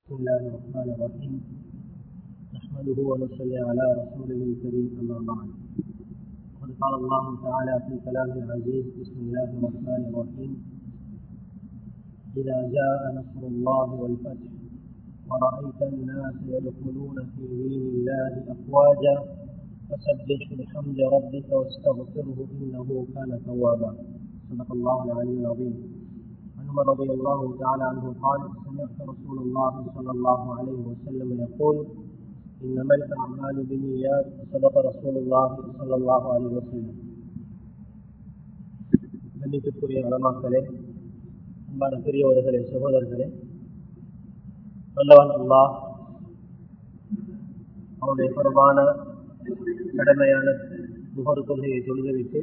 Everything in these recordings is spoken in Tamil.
بسم الله الرحمن الرحيم. نحمده ونصلي على رسوله الكريم، أما بعد. وقد قال الله تعالى في كلامه العزيز: بسم الله الرحمن الرحيم. إذا جاء نصر الله والفتح ورأيت الناس يدخلون في دين الله أفواجا فسبح بحمد ربك واستغفره إنه كان توابا. صدق الله العلي العظيم. عمر رضي الله تعالى عنه قال: سمعت رسول الله صلى الله عليه وسلم يقول: إنما الأعمال بالنيات. صدق رسول الله صلى الله عليه وسلم. கண்ணியத்திற்குரிய உலமாக்களே, அன்பான பெரியவர்களே, சகோதரர்களே, வல்லவன் அல்லாஹ் அவனுடைய பொறுப்பான கடமையான முகர் கொள்கையை தொழுதுவிட்டு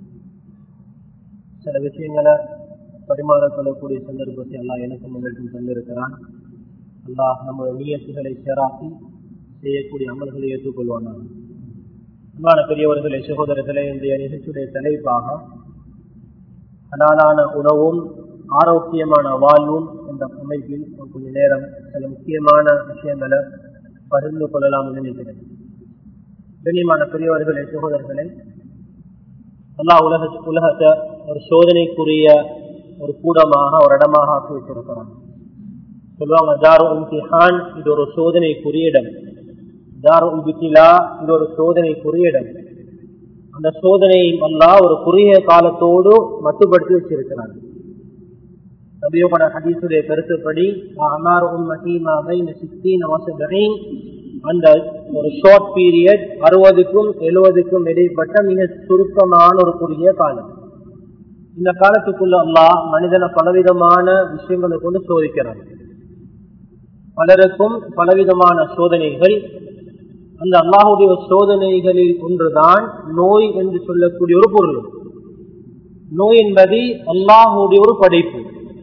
சில விஷயங்களை பரிமாறக் கொள்ளக்கூடிய சந்தர்ப்பத்தை அல்லாஹ் எனக்கும் உங்களுக்கும் தந்திருக்கிறான். அல்லாஹ் நம்முடைய நியத்துகளை சேராக்கி செய்யக்கூடிய அமல்களை ஏற்றுக்கொள்வானாக. அன்பான பெரியவர்களே, சகோதரர்களே, இன்றைய நிகழ்ச்சியுடைய தலைப்பாக ஹலாலான உணவும் ஆரோக்கியமான வாழ்வும் என்ற அமைப்பில் கொஞ்ச நேரம் சில முக்கியமான விஷயங்களை பகிர்ந்து கொள்ளலாம் நினைக்கிறேன். கண்ணியமான பெரியவர்களே, சகோதரர்களே, அல்லாஹ் உலகத்தை ஒரு சோதனைக்குரிய ஒரு கூடமாக ஒரு இடமாக ஆக்கி வச்சிருக்கிறாங்க. சொல்லுவாங்க, தாரு இம்திஹான், இது ஒரு சோதனைக்குரிய இடம். தாரு இப்திலா, இது ஒரு சோதனைக்குரிய இடம். அந்த சோதனையை அல்லாஹ் ஒரு குறுகிய காலத்தோடு மட்டுப்படுத்தி வச்சிருக்கிறாங்க. நபியோட ஹதீஸுடைய கருத்துப்படி அமார் உம்மதி மா பைன 60 வ 70, அந்த ஒரு ஷார்ட் பீரியட் 60க்கும் 70க்கும் இடைப்பட்ட மிக சுருக்கமான ஒரு குறுகிய காலம். இந்த காலத்துக்குள்ள அல்லாஹ் மனிதனை பலவிதமான விஷயங்களை கொண்டு சோதிக்கிறான். பலருக்கும் பலவிதமான சோதனைகள். அந்த அல்லாஹுடைய சோதனைகளில் ஒன்றுதான் நோய் என்று சொல்லக்கூடிய ஒரு பொருள். நோய் என்பது அல்லாஹுடைய ஒரு படைப்பு.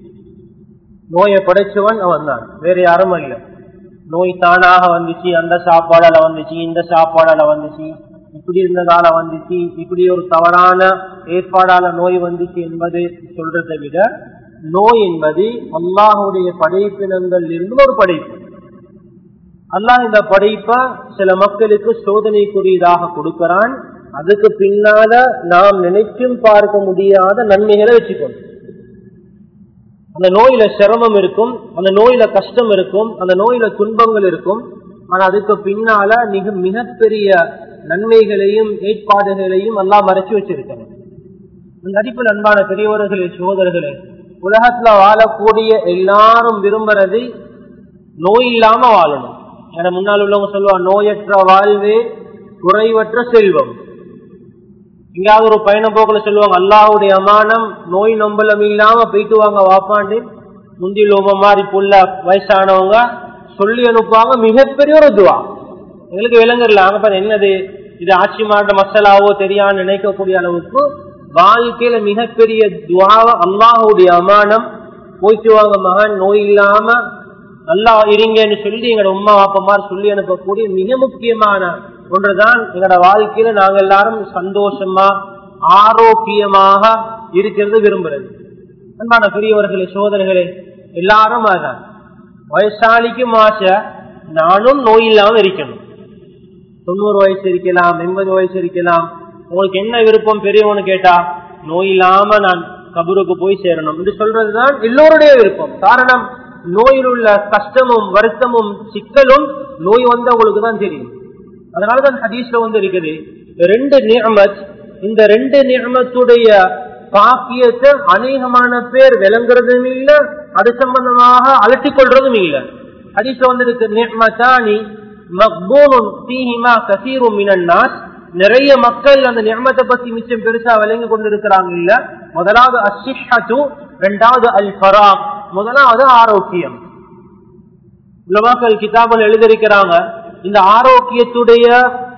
நோயை படைச்சவன் அவன் தான், வேற யாரும் அல்ல. நோய் தானாக வந்துச்சு, அந்த சாப்பாடால வந்துச்சு, இந்த சாப்பாடால வந்துச்சு, இப்படி இருந்ததால வந்துச்சு, இப்படி ஒரு தவறான ஏற்பாடால நோய் வந்துச்சு என்பது சொல்றதை விட, நோய் என்பது அல்லாஹுடைய படைப்பினங்கள் இருந்து ஒரு படைப்பு. அல்லாஹ் இந்த படைப்பை சில மக்களுக்கு சோதனைக்குரியதாக கொடுக்கிறான். அதுக்கு பின்னால நாம் நினைச்சும் பார்க்க முடியாத நன்மைகளை வச்சுக்கணும். அந்த நோயில சிரமம் இருக்கும், அந்த நோயில கஷ்டம் இருக்கும், அந்த நோயில துன்பங்கள் இருக்கும். ஆனா அதுக்கு பின்னால மிகப்பெரிய நன்மைகளையும் ஏற்பாடுகளையும் எல்லாம் மறைச்சு வச்சிருக்கணும். அந்த அடிப்பில் அன்பான பெரியவர்களே, சகோதரர்களே, உலகத்துல வாழக்கூடிய எல்லாரும் விரும்புறது நோய் இல்லாம வாழணும். ஏன்னா முன்னால் உள்ளவங்க சொல்லுவாங்க, நோயற்ற வாழ்வே குறைவற்ற செல்வம். எங்கேயாவது ஒரு பயண போக்குல சொல்லுவாங்க, அல்லாஹுடைய அமானம் நோய் நம்பலம் இல்லாம போயிட்டு வாங்க வாப்பாண்டு. முந்தி லோப மாதிரி புள்ள வயசானவங்க சொல்லி அனுப்புவாங்க. மிகப்பெரிய ஒரு துவா. எங்களுக்கு விளங்கல என்னது இது, ஆட்சி மாற்ற மசாலாவோ தெரியான்னு நினைக்கக்கூடிய அளவுக்கு வாழ்க்கையில மிகப்பெரிய துவாவ அல்லாஹுடைய அமானம் போயிட்டு வாங்க மகன், நோய் இல்லாம நல்லா இருங்கன்னு சொல்லி எங்களோட உம்மா வாப்பமார் சொல்லி அனுப்பக்கூடிய மிக முக்கியமான ஒன்றுதான் எங்களோட வாழ்க்கையில நாங்க எல்லாரும் சந்தோஷமா ஆரோக்கியமாக இருக்கிறது விரும்புறது. அன்பான பெரியவர்களே, சோதனைகளே, எல்லாரும் அதான் வயசாளிக்கும் ஆசை நானும் நோய் இல்லாம இருக்கணும். 90 வயசு இருக்கலாம், 80 வயசு இருக்கலாம். உங்களுக்கு என்ன விருப்பம் பெரியவனு கேட்டா, நோய் இல்லாம நான் கபருக்கு போய் சேரணும் என்று சொல்றதுதான் எல்லோருடைய விருப்பம். காரணம், நோயில் உள்ள கஷ்டமும் வருத்தமும் சிக்கலும் நோய் வந்தவங்களுக்கு தான் தெரியும். அதனாலதான் ஹதீஸ்ல வந்து இருக்குது, 2 நிஅமத், இந்த 2 நிஅமத்துடைய பாக்கியத்தை அநேகமான பேர் விளங்குறதும் இல்ல, அது சம்பந்தமாக அலட்டிக் கொள்றதும் இல்ல. ஹதீஸ்ல வந்து இருக்கு, நிஅமத்தானி மக்பூனுன் ஃபீஹிமா கஸீருன் மினன் நாஸ். நிறைய மக்கள் அந்த நிஅமத்தை பத்தி மிச்சம் பெருசா விளங்கி கொண்டிருக்கிறாங்க இல்ல. முதலாவது அஸ்ஸிஹ்ஹத்து, இரண்டாவது அல் ஃபராக். முதலாவது ஆரோக்கியம். உலமாக்கள் கிதாபுல் எழுதியிருக்கிறாங்க, இந்த ஆரோக்கியத்துடைய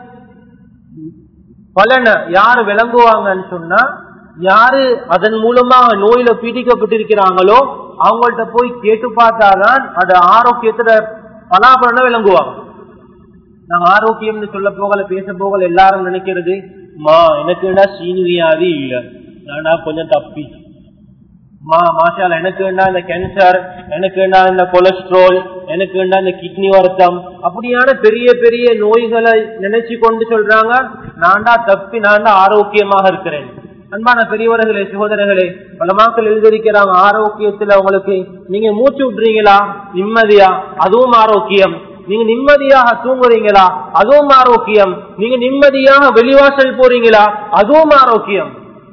பலனை யாரு விளங்குவாங்கன்னு சொன்னா, யாரு அதன் மூலமா நோயில பீடிக்கப்பட்டிருக்கிறாங்களோ அவங்கள்ட்ட போய் கேட்டு பார்த்தாதான் அது ஆரோக்கியத்துல பலாபலனை விளங்குவாங்க. நாங்க ஆரோக்கியம்னு சொல்ல போகல, பேச போகல, எல்லாரும் நினைக்கிறது, எனக்கு சீனி வியாதி இல்ல, நானா கொஞ்சம் தப்பி மாஷால எனக்கு வேண்டா இந்த கேன்சர், எனக்கு வேண்டா இந்த கொலஸ்ட்ரால், எனக்கு வேண்டா இந்த கிட்னி வருத்தம், அப்படியான பெரிய பெரிய நோய்களை நினைச்சு கொண்டு சொல்றாங்க நான்டா தப்பி நான்டா ஆரோக்கியமாக இருக்கிறேன். அன்பான பெரியவர்களே, சகோதரர்களே, பலமாக்கள் எழுதியிருக்கிறாங்க ஆரோக்கியத்துல உங்களுக்கு நீங்க மூச்சு விட்டுறீங்களா நிம்மதியா, அதுவும் ஆரோக்கியம். நீங்க நிம்மதியாக தூங்குறீங்களா, அதுவும் ஆரோக்கியம். நீங்க நிம்மதியாக வெளிவாசல் போறீங்களா, அதுவும் ஆரோக்கியம்.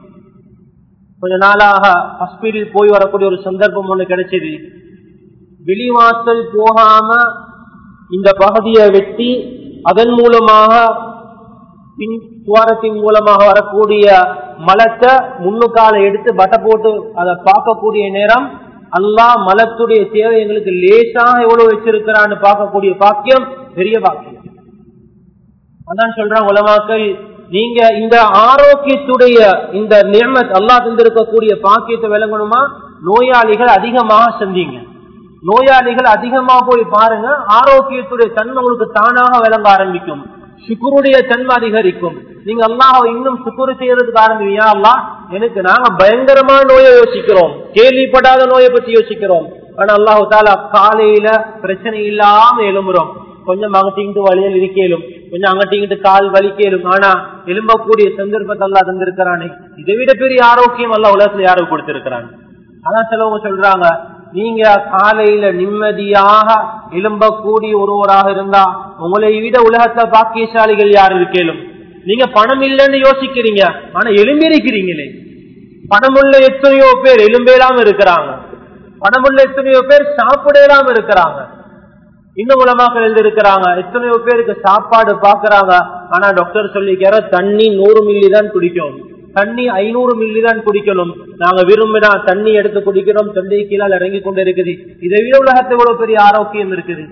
கொஞ்ச நாளாக ஹாஸ்பிட்டல் போய் வரக்கூடிய ஒரு சந்தர்ப்பம் ஒண்ணு கிடைச்சது. வெளிவாசல் போகாம இந்த பகுதியை வெட்டி அதன் மூலமாக பின் துவாரத்தின் மூலமாக வரக்கூடிய மலத்தை முன்னுக்கால எடுத்து பட்டை போட்டு அதை பார்க்கக்கூடிய நேரம் அல்லாஹ் மலத்துடைய தேவை எங்களுக்கு லேசாக எவ்வளவு வச்சிருக்கிறான்னு பார்க்கக்கூடிய பாக்கியம் பெரிய பாக்கியம். அதான் சொல்றாங்க உலமாக்கள், நீங்க இந்த ஆரோக்கியத்துடைய இந்த நியமத் அல்லாஹ் தந்திருக்கக்கூடிய பாக்கியத்தை விளங்கணுமா, நோயாளிகள் அதிகமாக சந்திங்க. நோயாளிகள் அதிகமா போய் பாருங்க, ஆரோக்கியத்துடைய தன்மை உங்களுக்கு தானாக விளங்க ஆரம்பிக்கும். சுக்குருடைய தன்மை அதிகரிக்கும். நீங்க அல்லாஹ் இன்னும் சுக்குரு செய்யறதுக்கு ஆரம்பியா, அல்லாஹ் எனக்கு நாங்க பயங்கரமான நோயை யோசிக்கிறோம், கேள்விப்படாத நோயை பத்தி யோசிக்கிறோம். ஆனா அல்லாஹு தாலா காலையில பிரச்சனை இல்லாம எழும்புறோம். கொஞ்சம் அங்கட்டிங்கிட்டு வழியில் இருக்கலும், கொஞ்சம் அங்கட்டிங்கிட்டு கால் வலிக்கலும், ஆனா எழும்பக்கூடிய சந்தர்ப்பத்தை அல்லாஹ் தந்திருக்கிறானே, இதை விட பெரிய ஆரோக்கியம் அல்லாஹ் உலகத்துல யாரும் கொடுத்திருக்கிறாங்க. அதான் சிலவங்க சொல்றாங்க, நீங்க காலையில நிம்மதியாக எழும்பக்கூடிய ஒருவராக இருந்தா உங்களை விட உலகத்துல பாக்கியசாலிகள் யார் இருக்கலும். நீங்க பணம் இல்லைன்னு யோசிக்கிறீங்க, ஆனா எழும்பிருக்கிறீங்களே. பணமுள்ள எத்தனையோ பேர் எலும்பேலாம இருக்கிறாங்க, பணமுள்ள எத்தனையோ பேர் சாப்பிடலாம இருக்கிறாங்க. இன்னும் மூலமாக எழுதிருக்கிறாங்க, எத்தனையோ பேருக்கு சாப்பாடு பாக்குறாங்க, ஆனா டாக்டர் சொல்லிக்கிற தண்ணி 100 மில்லி தான் குடிக்கும், தண்ணி 500 மில்லி தான் குடிக்கணும். நாங்க விரும்பினா தண்ணி எடுத்து குடிக்கிறோம், தொண்டை கீழால் இறங்கி கொண்டு இருக்குது. இதை விட உலகத்தை எவ்வளவு பெரிய ஆரோக்கியம் இருக்குது.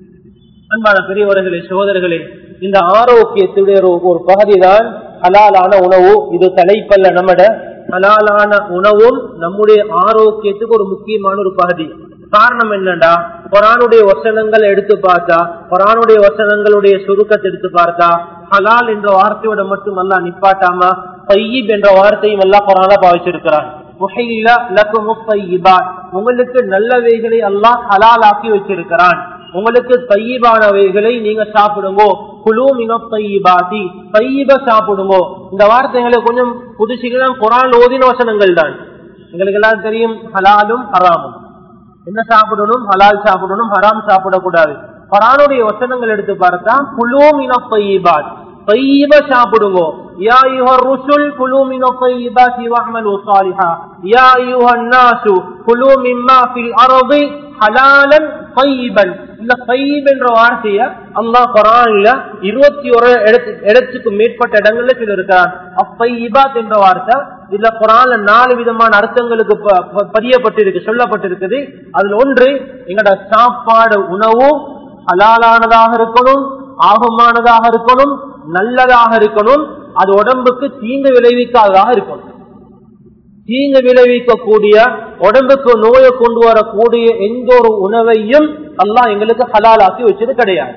அன்பான பெரியவர்களே, சகோதரர்களே, இந்த ஆரோக்கியத்துடைய ஒரு பகுதி தான் ஹலாலான உணவு. இது தலைப்பல்ல, நம்மட ஹலாலான உணவும் நம்முடைய ஆரோக்கியத்துக்கு ஒரு முக்கியமான ஒரு பகுதி. காரணம் என்னண்டா, குர்ஆனுடைய வசனங்களை எடுத்து பார்த்தா, குர்ஆனுடைய வசனங்களுடைய சுருக்கத்தை எடுத்து பார்த்தா, ஹலால் என்ற வார்த்தையோட மட்டும் அல்லாஹ் நிப்பாட்டாம தய்யிப் என்ற வார்த்தையும் அல்லாஹ் குர்ஆன்ல பாவிச்சிருக்கிறான். உஹில்ல லக்கும் த்தய்யிபாத், உங்களுக்கு நல்லவைகளை அல்லாஹ் ஹலாலாக்கி வச்சிருக்கிறான். உங்களுக்கு தய்யிபானவைகளை நீங்க சாப்பிடுங்க. குலூ மினத் தய்யிபாதி, தய்யிப சாப்பிடுங்க. இந்த வார்த்தைகளை கொஞ்சம் புதுசிக்கலாம் குர்ஆன் ஓதின வசனங்கள் தான். எங்களுக்கு எல்லாம் தெரியும் ஹலாலும் ஹராமும். என்ன சாப்பிடணும், ஹலால் சாப்பிடணும், ஹராம் சாப்பிடக்கூடாது. குர்ஆனுடைய வசனங்கள் எடுத்து பார்த்தா குலூ மினத் தய்யிபாத், தய்யிப சாப்பிடுங்க. யா அய்யுஹர் ருசுல் குலூ மினத் தய்யிபாத்தி வஅமலு ஸாலிஹா, யா அய்யுஹன் நாசு குலூ மிம்மா ஃபில் அர்தி ஹலாலன் தய்யிபன். இந்த தய்யிப் என்ற வார்த்தையை அல்லாஹ் குர்ஆன்ல 21 இடத்துக்கு மேற்பட்ட இடங்கள்ல சொல்லியிருக்கிறான். அத்தய்யிபாத் என்ற வார்த்தை இதுல குர்ஆன்ல 4 விதமான அர்த்தங்களுக்கு பதியப்பட்டிருக்கு, சொல்லப்பட்டிருக்குது. அதுல ஒன்று, எங்கட சாப்பாடு உணவு ஹலாலானதாக இருக்கணும், ஆகமானதாக இருக்கணும், நல்லதாக இருக்கணும், அது உடம்புக்கு தீங்கு விளைவிக்காததாக இருக்கணும். தீங்கு விளைவிக்கக்கூடிய, உடம்புக்கு நோயை கொண்டு வரக்கூடிய எந்த ஒரு உணவையும் அல்லாஹ் எங்களுக்கு ஹலாலாக்கி வச்சது கிடையாது.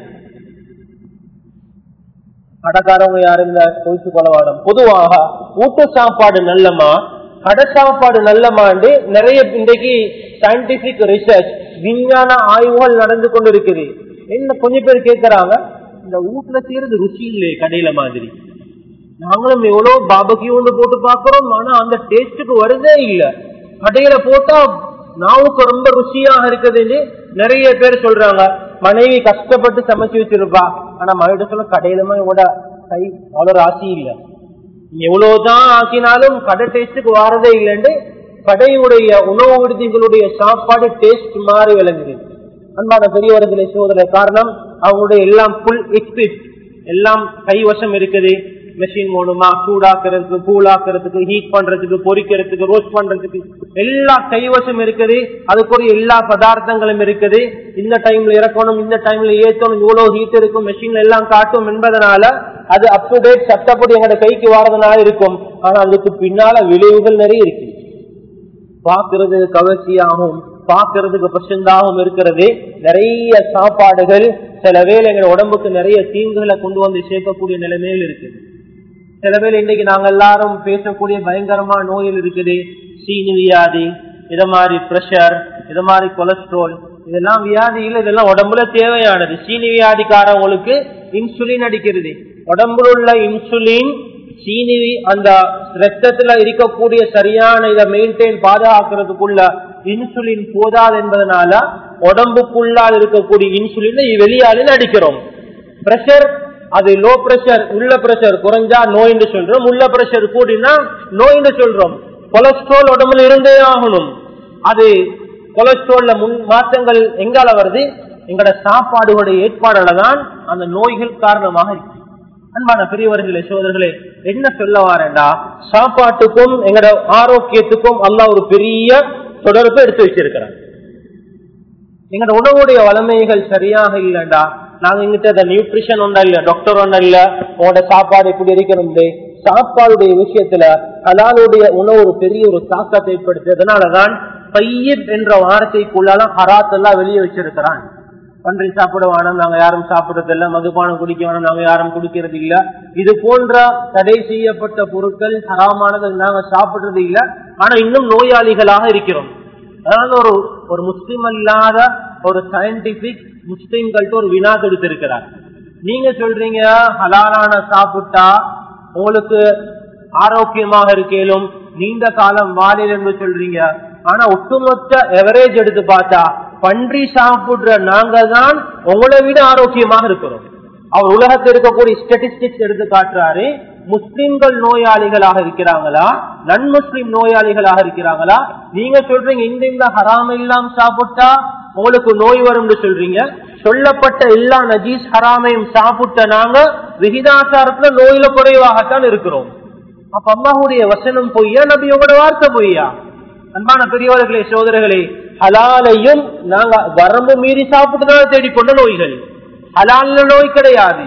கடைக்காரவங்க யாரும் கோயிச்சு கொலவாடம் பொதுவாக ஊட்ட சாப்பாடு நல்லமா கடை சாப்பாடு நல்லமாண்டு நிறைய இன்றைக்கு சயின்டிபிக் ரிசர்ச் விஞ்ஞான ஆய்வுகள் நடந்து கொண்டு இருக்குது. என்ன கொஞ்சம் பேர் கேட்கிறாங்க, இந்த வீட்டுல செய்யறது ருசி இல்லையே கடையில மாதிரி, நாங்களும் எவ்வளவு பாபக்கி ஒன்று போட்டு பாக்குறோம், ஆனா அந்த டேஸ்டுக்கு வருதே இல்ல. கடையில போட்டா நாவுக்கு ரொம்ப ருசியாக இருக்குதுன்னு நிறைய பேர் சொல்றாங்க. மனைவி கஷ்டப்பட்டு சமைச்சு வச்சிருப்பா, ஆனா மனைவி சொல்ல கடையிலுமா இவட கை அவ்வளவு ராசி இல்ல, எவ்வளவுதான் ஆக்கினாலும் கடை டேஸ்டுக்கு வாரதே இல்லைன்னு கடையுடைய உணவு விடுதிகளுடைய சாப்பாடு டேஸ்ட் மாறி விளங்குது. அன்பான பெரியவர்களே, சோதனை காரணம் அவங்களுடைய எல்லாம் புல் எக்விப், எல்லாம் கைவசம் இருக்குது. மெஷின் மூலமா சூடாக்குறதுக்கு, கூழாக்குறதுக்கு, ஹீட் பண்றதுக்கு, பொரிக்கிறதுக்கு, ரோஸ்ட் பண்றதுக்கு எல்லா கைவசம் இருக்குது. அதுக்குரிய எல்லா பதார்த்தங்களும் இருக்குது. இந்த டைம்ல இறக்கணும், இந்த டைம்ல ஏற்றணும், இவ்வளவு ஹீட் இருக்கும், மெஷின்ல எல்லாம் காட்டும் என்பதனால அது அப் டு டேட் சட்டப்படி எங்களோட கைக்கு வரதுனால இருக்கும். ஆனா அதுக்கு பின்னால விளைவுகள் நிறைய இருக்கு. பாக்குறதுக்கு கவர்ச்சியாகவும் பாக்குறதுக்கு பசந்தாகவும் இருக்கிறது. நிறைய சாப்பாடுகள் சில வேளை எங்க உடம்புக்கு நிறைய தீங்குகளை கொண்டு வந்து சேர்க்கக்கூடிய நிலைமையில் இருக்குது. சில வேளை இன்னைக்கு நாங்க எல்லாரும் பேசக்கூடிய பயங்கரமான நோயில் இருக்குது, சீனி வியாதி, இத மாதிரி பிரஷர், இத மாதிரி கொலஸ்ட்ரால், இதெல்லாம் வியாதிகள், இதெல்லாம் உடம்புல தேவையானது. சீனி வியாதிக்காரவங்களுக்கு இன்சுலின் அடிக்கிறது. உடம்புல உள்ள இன்சுலின் சீனி அந்த ரத்தத்துல இருக்கக்கூடிய சரியான இதை மெயின்டைன் பாதுகாக்கிறதுக்குள்ள இன்சுலின் போதாது என்பதனால உடம்புக்குள்ளால் இருக்கக்கூடிய இன்சுலினை வெளியாளில் அடிக்கிறோம். பிரஷர், அது லோ பிரஷர், உள்ள பிரஷர் குறைஞ்சா நோய் என்று சொல்றோம், உள்ள பிரஷர் கூடினா நோய் என்று சொல்றோம். கொலஸ்ட்ரால் உடம்புல இருந்தே ஆகணும். அது கொலஸ்ட்ரால்ல மாற்றங்கள் எங்கால வருது? எங்களோட சாப்பாடுகளுடைய ஏற்பாடுல தான் அந்த நோய்கள் காரணமாக இருக்கு. அன்பான பெரியவர்களே, சோதர்களே, என்ன சொல்ல வாரேண்டா, சாப்பாட்டுக்கும் எங்களோட ஆரோக்கியத்துக்கும் அல்லாஹ் ஒரு பெரிய தொடர்பு எடுத்து வச்சிருக்கிறார். எங்களோட உணவுடைய வளமைகள் சரியாக இல்லைண்டா, நாங்க இங்கிட்ட நியூட்ரிஷன் ஒன்றா இல்ல, டாக்டர் ஒன்றா இல்ல, உங்களோட சாப்பாடு எப்படி இருக்கணும், சாப்பாடுடைய விஷயத்துல ஹலாலுடைய உணவு ஒரு பெரிய ஒரு தாக்கத்தை ஏற்படுத்து. அதனாலதான் பையிப் என்ற வார்த்தைக்குள்ளால ஹராத் எல்லாம் வெளியே வச்சிருக்கிறான். பன்றி சாப்பிட வேணும், நாங்க யாரும் சாப்பிடுறது இல்ல. மதுபானம் குடிக்க வேணும், நாங்க யாரும் குடிக்கிறது இல்ல. இது போன்ற தடை செய்யப்பட்ட பொருட்கள் ஹராமானது நாங்க சாப்பிடுறது இல்ல. ஆனா இன்னும் நோயாளிகளாக இருக்கிறோம். அதாவது ஒரு முஸ்லிம் அல்லாத ஒரு சயின்டிபிக் முஸ்லிம்கள்ட்ட ஒரு வினா கொடுத்திருக்கிறார். நீங்க சொல்றீங்க ஹலாலான சாப்பிட்டா உங்களுக்கு ஆரோக்கியமாக இருக்கலும், நீண்ட காலம் வாழில் என்று சொல்றீங்க. ஆனா ஒட்டுமொத்த எவரேஜ் எடுத்து பார்த்தா பன்றி சாப்பிடுற நாங்க தான் உங்களை விட ஆரோக்கியமாக இருக்கிறோம். அவர் உலகத்தில் இருக்கக்கூடிய ஸ்டாட்டிஸ்டிக்ஸ் எடுத்து காட்டுறாரு. முஸ்லிம்கள் நோயாளிகளாக இருக்கிறாங்களா, நன் முஸ்லிம் நோயாளிகளாக இருக்கிறாங்களா? நீங்க சொல்றீங்க இந்த ஹராம இல்லாம சாப்பிட்டா உங்களுக்கு நோய் வரும் சொல்றீங்க. சொல்லப்பட்ட எல்லா நஜீஸ் ஹராமையும் சாப்பிட்ட நாங்க விகிதாச்சாரத்துல நோயில குறைவாகத்தான் இருக்கிறோம். அப்ப அல்லாஹ்வுடைய வசனம் பொய்யா, நபியோட வார்த்தை பொய்யா? அன்பான பெரியவர்களே, சோதரர்களே, ஹலாலையும் நாங்க வரம்பு மீறி சாப்பிட்டுதான் தேடிக்கொண்ட நோய்கள். ஹலால்ல நோய் கிடையாது.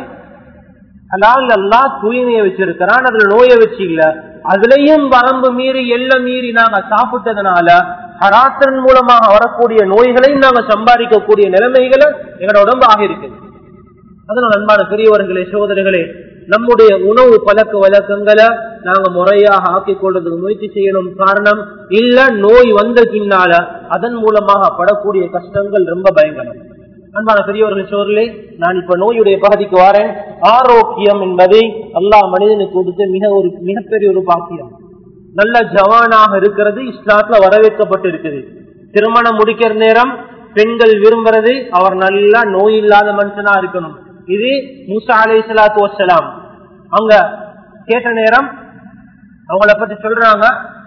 ஹலால் அல்லாஹ் தூய்மையை வச்சிருக்கிறான், அதுல நோயை வச்சு இல்ல. அதுலயும் வரம்பு மீறி எல்லாம் மீறி நாங்க சாப்பிட்டதுனால ஹராத்தின் மூலமாக வரக்கூடிய நோய்களையும் நாங்க சம்பாதிக்கக்கூடிய நிலைமைகளை எங்களோட உடம்பு ஆக இருக்குது. அதனால அன்பான பெரியவர்களே, சோதரர்களே, நம்முடைய உணவு பழக்க வழக்கங்களை நாங்க முறையாக ஆக்கிக் கொள்றதுக்கு முயற்சி செய்யணும். காரணம் இல்ல, நோய் வந்த பின்னால அதன் மூலமாக படக்கூடிய கஷ்டங்கள் ரொம்ப பயங்கரம். அன்பான பெரியவர்கள், சோதரர்களே, நான் இப்ப நோயுடைய பகுதிக்கு வரேன். ஆரோக்கியம் என்பதை அல்லாஹ் மனிதனுக்கு கொடுத்து மிகப்பெரிய ஒரு பாக்கியம். நல்ல ஜவானாக இருக்கிறது இஸ்லாத்துல வரவேற்கப்பட்டு இருக்குது. திருமணம் முடிக்கிற நேரம் பெண்கள் விரும்புறது அவர் நல்ல நோய் இல்லாத மனுஷனா இருக்கணும். இது மூசா அலைஹிஸ்ஸலாத்து வஸ்ஸலாம் அவங்க கேட்ட நேரம் அவங்கள பத்தி சொல்றாங்க,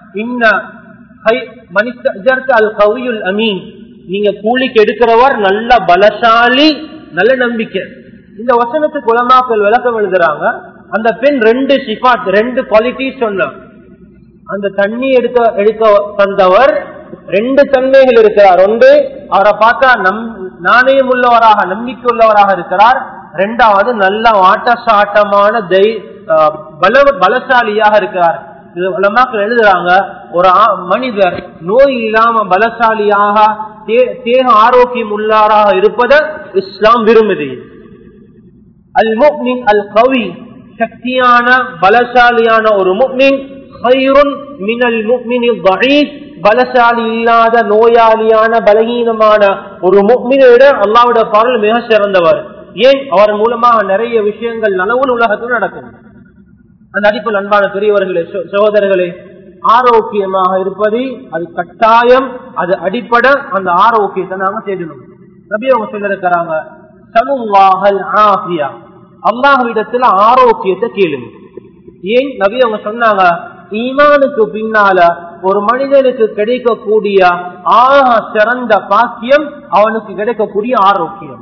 நீங்க கூலிக்கு எடுக்கிறவர் நல்ல பலசாலி, நல்ல நம்பிக்கை. இந்த வசனத்துக்கு உலமாக்கள் விளக்கம் எழுதுறாங்க. அந்த பெண் ரெண்டு சிஃபாத், ரெண்டு குவாலிட்டி சொன்னாங்க. அந்த தண்ணி எடுக்க தந்தவர் ரெண்டு தன்மைகள் இருக்கிறார். ஒன்று, அவரை பார்த்தா நாணயம் உள்ளவராக, நம்பிக்கை உள்ளவராக இருக்கிறார். இரண்டாவது, நல்ல ஆட்டசாட்டமான பலசாலியாக இருக்கிறார். இது உலமாக்கள் எழுதுறாங்க, ஒரு மனிதர் நோய் இல்லாம பலசாலியாக தேக ஆரோக்கியம் உள்ளாராக இருப்பதை இஸ்லாம் விரும்புது. அல் முஃமின் அல் கவி, சக்தியான பலசாலியான ஒரு முஃமின், கைருன் மினல் முஃமினி தஈஃப், பலசாலி இல்லாத நோயாளியான பலகீனமான ஒரு முஃமினை விட அல்லாஹ்வுடைய பார்வையில் மிக சிறந்தவர். ஏன்? அவர் மூலமாக நிறைய விஷயங்கள் நனவுள் உலகத்தில் நடக்கும். அந்த அடிப்படையில் அன்பான பெரியவர்களே, சகோதரர்களே, ஆரோக்கியமாக இருப்பது அது கட்டாயம், அது அடிப்படை. அந்த ஆரோக்கியத்தை நாம தேடணும். நபி அவங்க சொல்லிருக்கிறாங்க, சலுல்லாஹல் ஆஃபியா, அல்லாஹ்விடத்துல ஆரோக்கியத்தை கேளுங்க. ஏன்? நபி அவங்க சொன்னாங்க, ஈமானுக்கு பின்னால ஒரு மனிதனுக்கு கிடைக்கக்கூடிய ஆக சிறந்த பாக்கியம் அவனுக்கு கிடைக்கக்கூடிய ஆரோக்கியம்.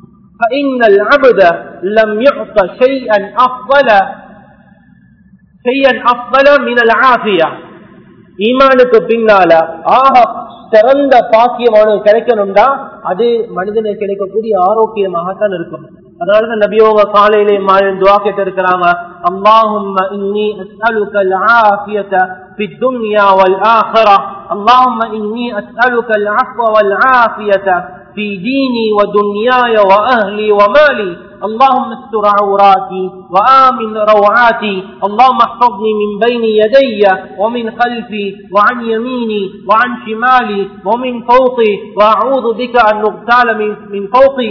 ஈமானுக்கு பின்னால ஆக சிறந்த பாக்கியம் அவனுக்கு கிடைக்கணும்டா அது மனிதனுக்கு கிடைக்கக்கூடிய ஆரோக்கியமாகத்தான் இருக்கும். அதனாலதான் நபியோக காலையிலே துஆ கேட்டு இருக்கிறாங்க, அல்லாஹும்ம இன்னி அஸ்அலுகல் ஆஃபியத ஃபித் துன்யா வல் ஆখিরা, அல்லாஹும்ம இன்னி அஸ்அலுகல் அஃவ வல் ஆஃபியத في ديني ودنياي وأهلي ومالي، اللهم استر عوراتي وآمن روعاتي اللهم احفظني من بين يدي ومن خلفي وعن يميني وعن شمالي ومن فوقي وأعوذ بك أن نغتال من فوقي.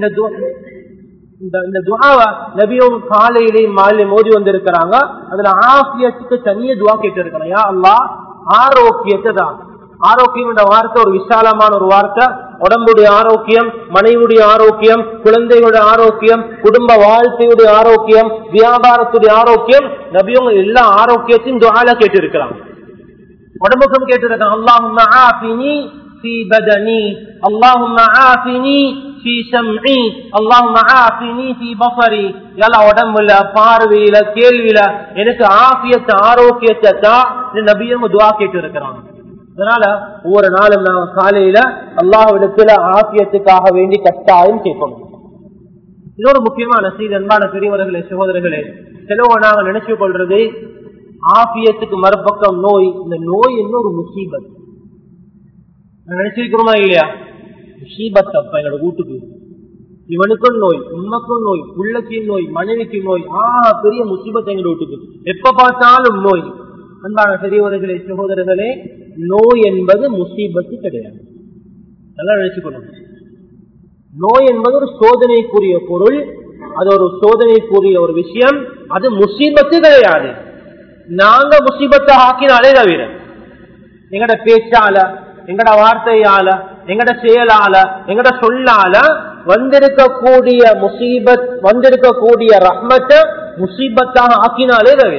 இந்த துஆவை நபியும் காலையிலேயும் மாலையிலும் ஓதி வந்திருக்கிறாங்க. அதுல ஆஃபியத்துக்கு தனியே துஆ கேட்டு இருக்கிறாங்க. யா அல்லாஹ் ஆரோக்கியத்தை தான். ஆரோக்கியம் என்ற வார்த்தை ஒரு விசாலமான ஒரு வார்த்தை. உடம்புடைய ஆரோக்கியம், மனைவியுடைய ஆரோக்கியம், குழந்தைகளுடைய ஆரோக்கியம், குடும்ப வாழ்க்கையுடைய ஆரோக்கியம், வியாபாரத்துடைய ஆரோக்கியம், நபியும் எல்லா ஆரோக்கியத்தையும் துஆல கேட்டு இருக்கிறாங்க. உடம்புக்கும் கேட்டு இருக்காங்க. அல்லாஹும்ம ஆஃபினி ஃபீ பதனி, அல்லாஹும்ம ஆஃபினி ஃபீ சம்இ, அல்லாஹும்ம ஆஃபினி ஃபீ பஸரி. யல்லா உடம்புல, பார்வையில, கேள்வியில எனக்கு ஆஃபியத் ஆரோக்கியத்தை தான் நபியும் துஆ கேட்டு இருக்கிறாங்க. அதனால ஒவ்வொரு நாளும் நாங்க காலையில அல்லாஹ்விடத்துல ஆஃபியத்துக்காக வேண்டி கட்டாயம் கேட்கணும். இன்னொரு முக்கியமான செய்தி, அன்பான பெரியவர்களே சகோதரர்களே, செலவு நாங்க நினைச்சு கொள்றது ஆஃபியத்துக்கு மறுபக்கம் நோய். இந்த நோய் என்ன ஒரு முசீபத் நினைச்சிருக்கிறோமா இல்லையா? முசீபத் அப்ப என்னோட வீட்டுக்கு இவனுக்கும் நோய், உண்மைக்கும் நோய், புள்ளக்கு நோய், மனைவிக்கு நோய், பெரிய முசீபத் எங்களோட வீட்டுக்கு எப்ப பார்த்தாலும் நோய். அன்பான பெரியவர்களே சகோதரர்களே, நோய் என்பது முசீபத்து கிடையாது. நல்லா நினைச்சுக்கணும். நோய் என்பது ஒரு சோதனைக்குரிய பொருள், அது ஒரு சோதனைக்குரிய ஒரு விஷயம். அது முசீபத்து கிடையாது. நாங்க முசீபத்தை ஆக்கினாலே தவிர எங்கட பேச்சால, எங்கட வார்த்தையால, எங்கட செயலால, எங்கட சொல்லால வந்திருக்கக்கூடிய முசீபத், வந்திருக்கக்கூடிய ரஹ்மத்தை முசீபத்தாக ஆக்கினாலே தவிர.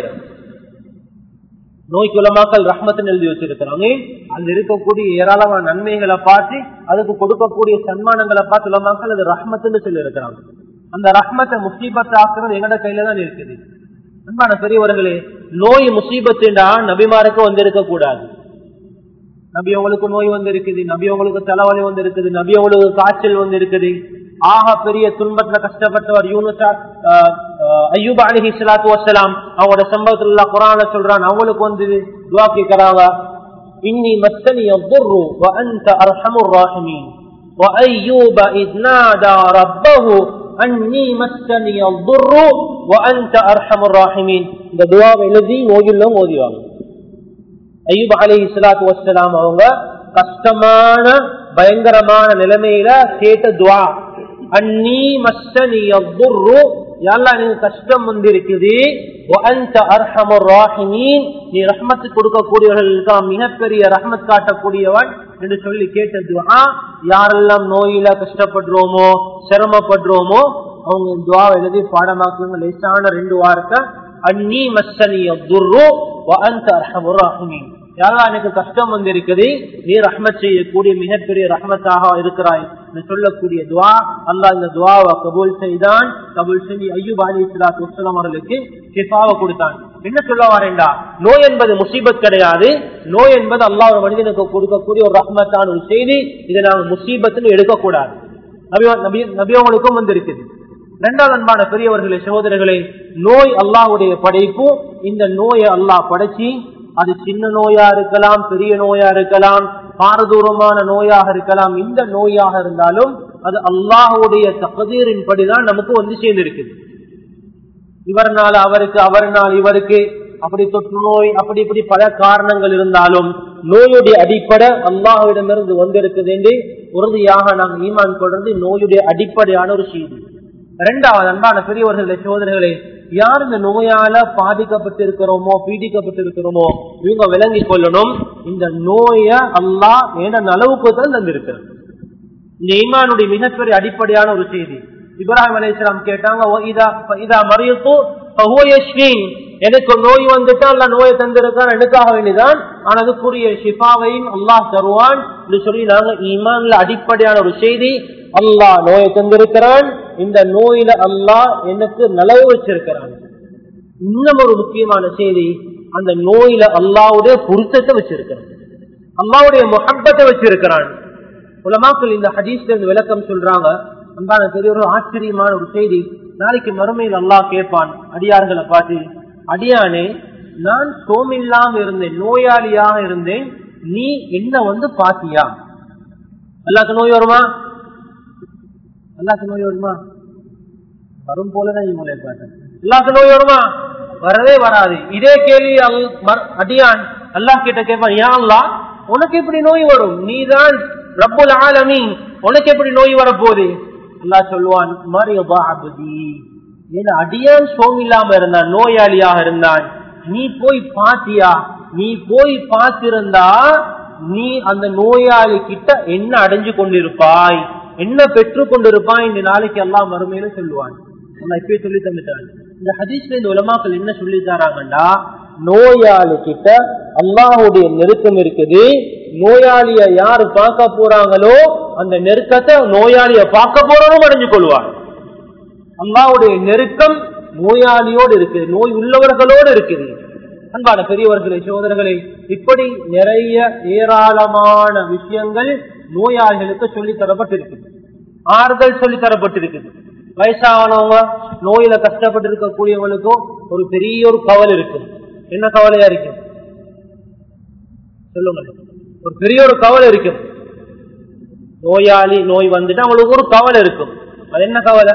நோய்க்கு உலமாக்கள் ரஹ்மத்துன்னு எழுதி வச்சிருக்கிறாங்க. அது இருக்கக்கூடிய ஏராளமான நன்மைகளை பார்த்து, அதுக்கு கொடுக்கக்கூடிய சன்மானங்களை பார்த்து உலமாக்கள் அது ரஹ்மத்துன்னு சொல்லி இருக்கிறாங்க. அந்த ரஹ்மத்தை முசீபத்தை ஆக்குறது எங்கட கையில தான் இருக்குது. அன்பான பெரியவர்களே, நோய் முசீபத்துண்டா நபிமாருக்கு வந்திருக்க கூடாது. நபி உங்களுக்கு நோய் வந்திருக்குது, நபி உங்களுக்கு தலைவலி வந்திருக்குது, நபி உங்களுக்கு காய்ச்சல் வந்திருக்குது. ஆக பெரிய துன்பத்துல கஷ்டப்பட்டவர் அய்யூப் அலைஹிஸ்ஸலாத்து வஸ்ஸலாம், அவங்களோட சம்பவத்துல குர்ஆன்ல சொல்றான், அவங்களுக்கு வந்து துஆ கேக்குறாங்க. இன்னி மஸ்ஸனி யதுர்ரு வ அன்த அர்ஹமுர் ராஹிமீன் வ அய்யூப இத் நாதா ரப்பஹு அன்னி மஸ்ஸனி யதுர்ரு வ அன்த அர்ஹமுர் ராஹிமீன். இந்த துஆவை எழுதி நோயிலும் ஓதிவாங்க. அய்யூப் அலைஹிஸ்ஸலாத்து வஸ்ஸலாம் அவங்க கஷ்டமான பயங்கரமான நிலைமையில கேட்ட துஆ, அன்னி மஸ்ஸனி யதுர்ரு, யா அல்லாஹ் எனக்கு கஷ்டம் வந்திருக்குது, வ அன்த அர்ஹமுர் ராஹிமீன், நீ ரஹ்மத் கொடுக்கக்கூடியவர்களுக்கு மிகப்பெரிய ரஹ்மத் காட்டக்கூடியவன் என்று சொல்லி கேட்ட துஆ. யாரெல்லாம் நோயில கஷ்டப்படுறோமோ, சிரமப்படுறோமோ அவங்க துஆ எழுதி பாடமாக்குங்க. லேசான 2 வார்த்தை, அன்னி மஸ்ஸனி யதுர்ரு வ அன்த அர்ஹமுர் ராஹிமீன். யாரெல்லாம் எனக்கு கஷ்டம் வந்திருக்குது, நீ ரஹ்மத் செய்யக்கூடிய மிகப்பெரிய ரஹ்மத்தாக இருக்கிறாய் என்று சொல்லக்கூடிய துஆ. அல்லாஹ் இந்த துஆவை கபூல் செய்தான். கபூல் செஞ்சு அய்யூப் அலைஹிஸ்ஸலாத்து வஸ்ஸலாம் அவர்களுக்கு ஷிஃபாவை கொடுத்தான். என்ன சொல்ல வரேன்டா, நோய் என்பது முசீபத் கிடையாது. நோய் என்பது அல்லாஹ் ஒரு மனிதனுக்கு கொடுக்கக்கூடிய ஒரு ரஹ்மத்தான ஒரு செய்தி. இதை நாங்கள் முசீபத்துன்னு எடுக்கக்கூடாது. நபியவங்களுக்கும் வந்திருக்குது. இரண்டாவது அன்பான பெரியவர்களே சகோதரர்களே, நோய் அல்லாஹ்வுடைய படைப்பு. இந்த நோயை அல்லாஹ் படைச்சி, அது சின்ன நோயா இருக்கலாம், பெரிய நோயா இருக்கலாம், பாரதூரமான நோயாக இருக்கலாம். இந்த நோயாக இருந்தாலும் அது அல்லாஹ்வுடைய தக்தீரின் படிதான் நமக்கு வந்து சேர்ந்திருக்குது. இவர்னால அவருக்கு, அவர்னால் இவருக்கு, அப்படி தொற்று நோய், அப்படி இப்படி பல காரணங்கள் இருந்தாலும் நோயுடைய அடிப்படை அல்லாஹ்விடமிருந்து வந்திருக்குது என்று உறுதியாக நாம் ஈமான் கொள்றது நோயுடைய அடிப்படையான ஒரு செய்தி. இரண்டாவது அன்பான பெரியவர்களே சகோதரர்களே, யார் இந்த நோயால பாதிக்கப்பட்டிருக்கிறோமோ, பீடிக்கப்பட்டிருக்கிறோமோ, இவங்க விளங்கி கொள்ளணும், இந்த நோய அல்லாஹ் என்ன அளவுக்கு தான் தந்திருக்கிறார். இந்த ஈமானுடைய மிகப்பெரிய அடிப்படையான ஒரு செய்தி. இப்ராஹிம் அலைஹிஸ்ஸலாம் கேட்டாங்க, எனக்கு நோய் வந்துட்டா அல்ல நோயை தந்திருக்கான், எனக்காக வேண்டிதான், ஆனா அதுக்குரிய ஷிஃபாவையும் அல்லாஹ் தருவான் என்று சொல்லி நாங்க ஈமான்ல அடிப்படையான ஒரு செய்தி. அல்லாஹ் நோயை தந்திருக்கிறான், இந்த நோயில அல்லாஹ் எனக்கு நலவு வச்சிருக்கிறான். இன்னும் ஒரு முக்கியமான செய்தி, அந்த நோயில அல்லாஹ்வுடைய பொருத்தத்தை வச்சிருக்கிறான், அல்லாஹ்வுடைய முஹப்பத்தை வச்சிருக்கிறான். உலமாக்கள் இந்த ஹதீஸ்ல இருந்து விளக்கம் சொல்றாங்க. அன்பான பெரிய ஒரு ஆச்சரியமான ஒரு செய்தி. நாளைக்கு மறுமையில் அல்லாஹ் கேட்பான் அடியார்களை பார்த்து, அடியானே நான் சோமில்லாம இருந்தேன், நோயாளியாக இருந்தேன், நீ என்ன வந்து பாத்தியா? அல்லாஹ்க்கு நோய் வருமா? அல்லாஹ்க்கு நோய் வருமா? வரும் போலதான் இவங்களை பார்த்தேன். எல்லாத்துக்கும் நோய் வருமா? வரவே வராது. இதே கேள்வி அடியான் அல்லாஹ் கிட்ட கேட்பான், யா அல்லாஹ் உனக்கு எப்படி நோய் வரும்? நீதான் ரப்புல் ஆலமீன், உனக்கு எப்படி நோய் வரப்போகுது? அல்லாஹ் சொல்லுவான், மரியதா அப்தி, ஏன்னா அடியான் சோம் இல்லாம இருந்தான், நோயாளியாக இருந்தான். நீ போய் பாத்தியா? நீ போய் பார்த்திருந்தா நீ அந்த நோயாளி கிட்ட என்ன அடைஞ்சு கொண்டிருப்பாய், என்ன பெற்று கொண்டிருப்பாய் இந்த நாளைக்கு அல்லாஹ் மறுமையில சொல்லுவான். அல்லாஹ் இப்பயே சொல்லி தந்துட்டான். இந்த ஹதீஸ்ல இந்த உலமாக்கள் என்ன சொல்லி தராங்கன்னா, நோயாளி கிட்ட அல்லாஹுடைய நெருக்கம் இருக்குது. நோயாளிய யாரு பார்க்க போறாங்களோ அந்த நெருக்கத்தை நோயாளிய பார்க்க போறவனும் அடைஞ்சு கொள்வார். அல்லாஹுடைய நெருக்கம் நோயாளியோடு இருக்குது, நோய் உள்ளவர்களோடு இருக்குது. அன்பான பெரியவர்களே, சகோதரர்களே, இப்படி நிறைய ஏராளமான விஷயங்கள் நோயாளிகளுக்கு சொல்லித் தரப்பட்டிருக்கு, ஆறுதல் சொல்லித் தரப்பட்டிருக்குது. வயசானவங்க நோயில கஷ்டப்பட்டு இருக்கக்கூடியவங்களுக்கும் ஒரு பெரிய ஒரு கவலை இருக்கு. என்ன கவலையா இருக்கு சொல்லுங்க? ஒரு பெரிய ஒரு கவலை இருக்கு. நோயாளி நோய் வந்துட்டு அவங்களுக்கு ஒரு கவலை இருக்கும். அது என்ன கவலை?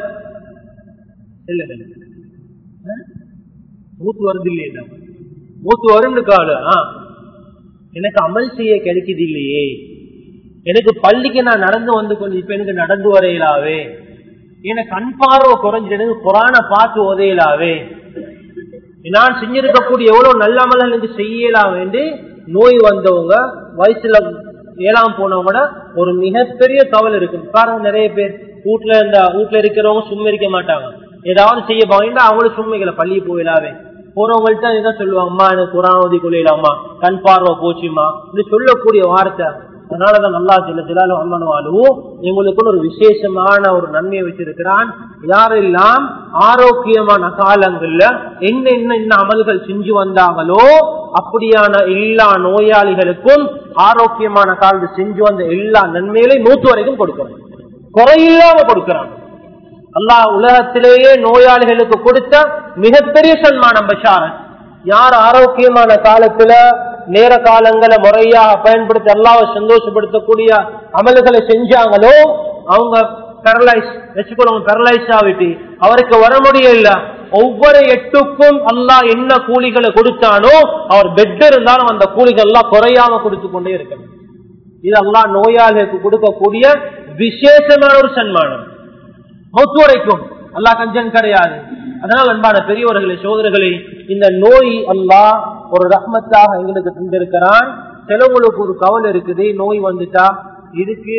மூத்து வருது இல்லையா? மூத்து வரும் கவலை. எனக்கு அமல் செய்ய கிடைக்குது இல்லையே, எனக்கு பள்ளிக்கு நான் நடந்து வந்து கொஞ்சம் இப்ப எனக்கு நடந்து வரையலாவே, எனக்கு கண் பார்வை குறைஞ்சிட்டு குரான பார்த்து உதையலாவே, நான் செஞ்சிருக்கக்கூடிய எவ்வளவு நல்ல அமல்கள் எனக்கு செய்யலாம் என்று நோய் வந்தவங்க வயசுல 7ஆம் போனவங்க ஒரு மிகப்பெரிய கவலை இருக்கும். காரணம் நிறைய பேர் வீட்டுல இருக்கிறவங்க சும்மா இருக்க மாட்டாங்க, ஏதாவது செய்ய போயிட்டா அவங்களும் சும்மைகளை பள்ளியை போயிடாவே. போறவங்கள்ட்ட இதான் சொல்லுவாங்க, அம்மா எனக்கு குரான் ஓதி கொள்ளையிலாமா, கண் பார்வை போச்சுமா, இது சொல்லக்கூடிய வார்த்தை. அதனாலதான் நல்லா ஜிலாலும் அம்மனுவாலும் எங்களுக்குன்னு ஒரு விசேஷமான ஒரு நன்மையை வச்சிருக்கிறான். யாரெல்லாம் ஆரோக்கியமான காலங்கள்ல என்ன அமல்கள் செஞ்சு வந்தாங்களோ அப்படியான எல்லா நோயாளிகளுக்கும் ஆரோக்கியமான காலத்தில் செஞ்சு வந்த எல்லா நன்மைகளையும் 100 வரைக்கும் கொடுக்கிறான், குறையில்லாம கொடுக்கிறான். அல்லாஹ் உலகத்திலேயே நோயாளிகளுக்கு கொடுத்த மிகப்பெரிய சன்மானம் பஷாரத். யார் ஆரோக்கியமான காலத்துல நேர காலங்களை முறையாக பயன்படுத்தி அல்லாஹ்வை சந்தோஷப்படுத்தக்கூடிய அமல்களை செஞ்சாங்களோ அவங்க பேரலைஸ் ஆகிட்டு அவருக்கு வர முடியல. ஒவ்வொரு 8க்கும் அல்லாஹ் என்ன கூலிகளை கொடுத்தானோ அவர் பெட் இருந்தாலும் அந்த கூலிகள் எல்லாம் குறையாம கொடுத்து கொண்டே இருக்கணும். இது அல்லாஹ் நோயாளிகளுக்கு கொடுக்கக்கூடிய விசேஷமான ஒரு சன்மானம். மௌத்து வரைக்கும் அல்லாஹ் கஞ்சன் கிடையாது. அதனால் அன்பான பெரியவர்களே, சகோதரர்களே, இந்த நோய் அல்லாஹ் ஒரு ரஹ்மத்தாக எங்களுக்கு தந்திருக்கிறான். சிலவங்களுக்கு ஒரு கவலை இருக்குது, நோய் வந்துட்டா இதுக்கு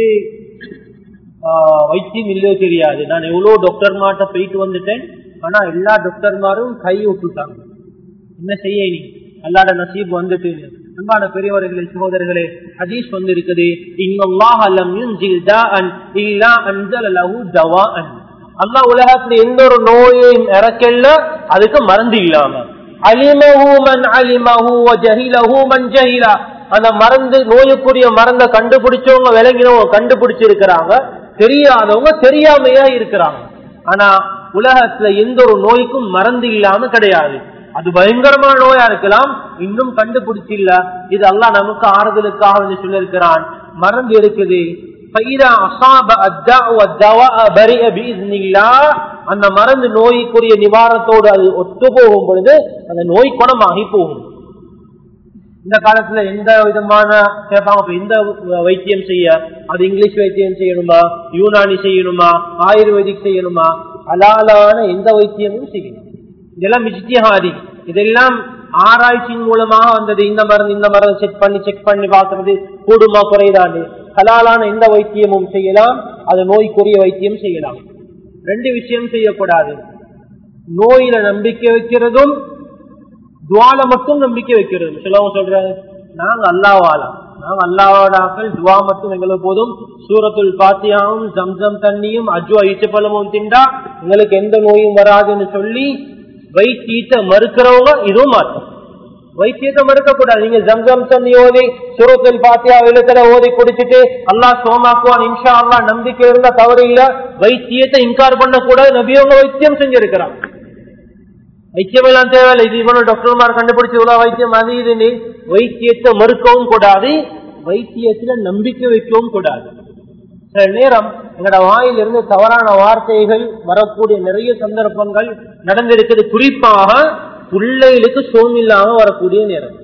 வைத்தியம் இல்லையோ தெரியாது. நான் எவ்வளவு டாக்டர் மாட்ட போயிட்டு வந்துட்டேன், ஆனா எல்லா டாக்டர்மாரும் கை விட்டுட்டாங்க, என்ன செய்ய நீ அல்லாட நசீப் வந்துட்டு. அன்பான பெரியவர்களே, சகோதரர்களே, ஹதீஸ் வந்து இருக்குது, இன்னல்லாஹ லம் யுன்ஸில் தாஅன் இல்லா அன்ஸல லஹு தவாஅன். அல்லாஹ் உலகத்துல எந்த ஒரு நோயையும் இறக்கல அதுக்கு மருந்து இல்லாம. அலிமஹு மன் அலிமஹு வ ஜஹிலஹு மன் ஜஹிலா. அந்த மருந்து, நோயுக்குரிய மருந்தை கண்டுபிடிச்சவங்க விளங்கினவங்க கண்டுபிடிச்சிருக்கிறாங்க, தெரியாதவங்க தெரியாமையா இருக்கிறாங்க. ஆனா உலகத்துல எந்த ஒரு நோய்க்கும் மருந்து இல்லாம கிடையாது. அது பயங்கரமான நோயா இருக்கலாம், இன்னும் கண்டுபிடிச்சில்ல. இது அல்லாஹ் நமக்கு ஆறுதலுக்காக சொல்லியிருக்கிறான். மருந்து இருக்குது, அந்த மருந்து நோய்க்குரிய நிவாரணத்தோடு அது ஒத்து போகும் பொழுது அந்த நோய் குணமாகி போகும். இந்த காலத்துல எந்த விதமான கேட்பாங்க, எந்த வைத்தியம் செய்ய, அது இங்கிலீஷ் வைத்தியம் செய்யணுமா, யூனானி செய்யணுமா, ஆயுர்வேதிக் செய்யணுமா, ஹலாலான எந்த வைத்தியமும் செய்யணும். இதெல்லாம் இஜ்திஹாதி, இதெல்லாம் ஆராய்ச்சியின் மூலமாக வந்தது. இந்த மருந்து செக் பண்ணி பார்க்கறது கூடுமா குறைதாண்டு. ஹலாலான எந்த வைத்தியமும் செய்யலாம், அது நோய்க்குரிய வைத்தியம் செய்யலாம். 2 விஷயம் செய்யக்கூடாது, நோயில நம்பிக்கை வைக்கிறதும் துவால மட்டும் நம்பிக்கை வைக்கிறதும். சிலவங்க சொல்றாங்க, நாங்க அல்லாஹ்வாலாக்கள், துவா மட்டும் எங்களுக்கு போதும், சூரத்துல் ஃபாத்திஹாவும் ஜம்சம் தண்ணியும் அஜ்வா ஈச்சப்பழமும் திண்டா எங்களுக்கு எந்த நோயும் வராதுன்னு சொல்லி வைத்தியத்தை மறுக்கிறவங்க இதுவும் மாட்டோம். வைத்தியத்தை மறுக்க கூடாது. நீங்க ஜம்சம் தண்ணி ஓதி சூரத்துல் ஃபாத்திஹா எழுத்துல ஓதி குடிச்சிட்டு அல்லாஹ் சோமாக்குவான் இன்ஷா அல்லாஹ் நம்பிக்கை இருந்தா தவறு இல்ல. வைத்தியத்தை இன்கார் பண்ண கூடாது. நபியவங்க வைத்தியம் செஞ்சிருக்கிறாங்க. வைத்தியம் எல்லாம் தேவையில்லை, இது இவனோட டாக்டர்மார் கண்டுபிடிச்சு வைத்தியம் அது இதுன்னு வைத்தியத்தை மறுக்கவும் கூடாது, வைத்தியத்துல நம்பிக்கை வைக்கவும் கூடாது. சில நேரம் எங்களோட வாயிலிருந்து தவறான வார்த்தைகள் வரக்கூடிய நிறைய சந்தர்ப்பங்கள் நடந்திருக்கிறது. குறிப்பாக பிள்ளைகளுக்கு சோமில்லாம வரக்கூடிய நேரம்.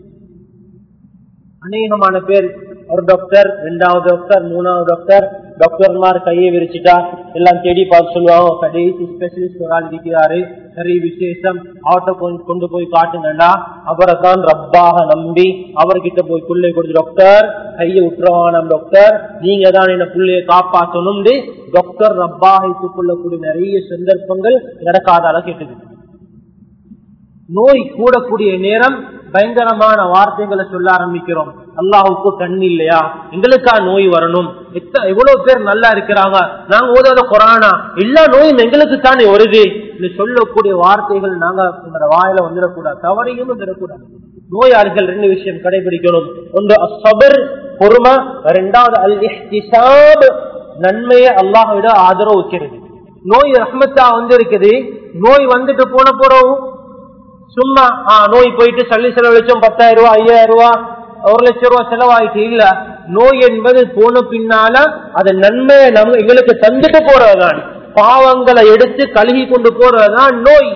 அநேகமான பேர் ஒரு டாக்டர், 2வது டாக்டர், 3வது டாக்டர், டாக்டர்மார் கையை விரிச்சுட்டா எல்லாம் தேடி பார்த்து சொல்லுவாங்க, கடைசி ஸ்பெஷலிஸ்ட் ஒரு ஆள் இருக்கிறாரு, நிறைய விசேஷம், அவர்கிட்ட கொண்டு போய் காட்டுங்கண்டா. அவரை தான் ரப்பாக நம்பி அவர்கிட்ட போய் பிள்ளை கொடுத்து, டாக்டர் கையை விட்டுருவானம் டாக்டர், நீங்க தான் என்ன பிள்ளைய காப்பாற்றணும். டாக்டர் ரப்பாக வைத்துக் கொள்ளக்கூடிய நிறைய சந்தர்ப்பங்கள் நடக்காதால கேட்டுது. நோய் கூடக்கூடிய நேரம் பயங்கரமான வார்த்தைகளை சொல்ல ஆரம்பிக்கிறோம். அல்லாஹுக்கு கண் இல்லையா, எங்களுக்கா நோய் வரணும், எவ்வளவு பேர் நல்லா இருக்கிறாங்க, நாங்க ஓதாத குரானா, எல்லா நோயும் எங்களுக்கு தானே வருது சொல்லக்கூடிய வார்த்தைகள் நாங்க உங்களோட வாயில வந்துடக்கூடாது, தவறையும் வந்துடக்கூடாது. நோயாளிகள் 2 விஷயம் கடைபிடிக்கணும். ஒன்று அஸ்ஸபர், பொறுமை. 2வது அல் இஹ்திசாப், நன்மையை அல்லாஹ்விட ஆதரவு வைக்கிறது. நோய் ரஹ்மத்தா வந்து இருக்குது, நோய் வந்துட்டு போன போறோம் சும்மா நோய் போயிட்டு சல்லி செலவழிச்சோம் 10,000 ரூபாய், 5,000 ரூபாய், 1,00,000 ரூபாய் செலவாயிட்டு இல்ல. நோய் என்பது போன பின்னால அது நன்மையை நம்ம எங்களுக்கு தந்துட்டு போறதுதான், பாவங்களை எடுத்து கழுகி கொண்டு போறதுதான் நோய்.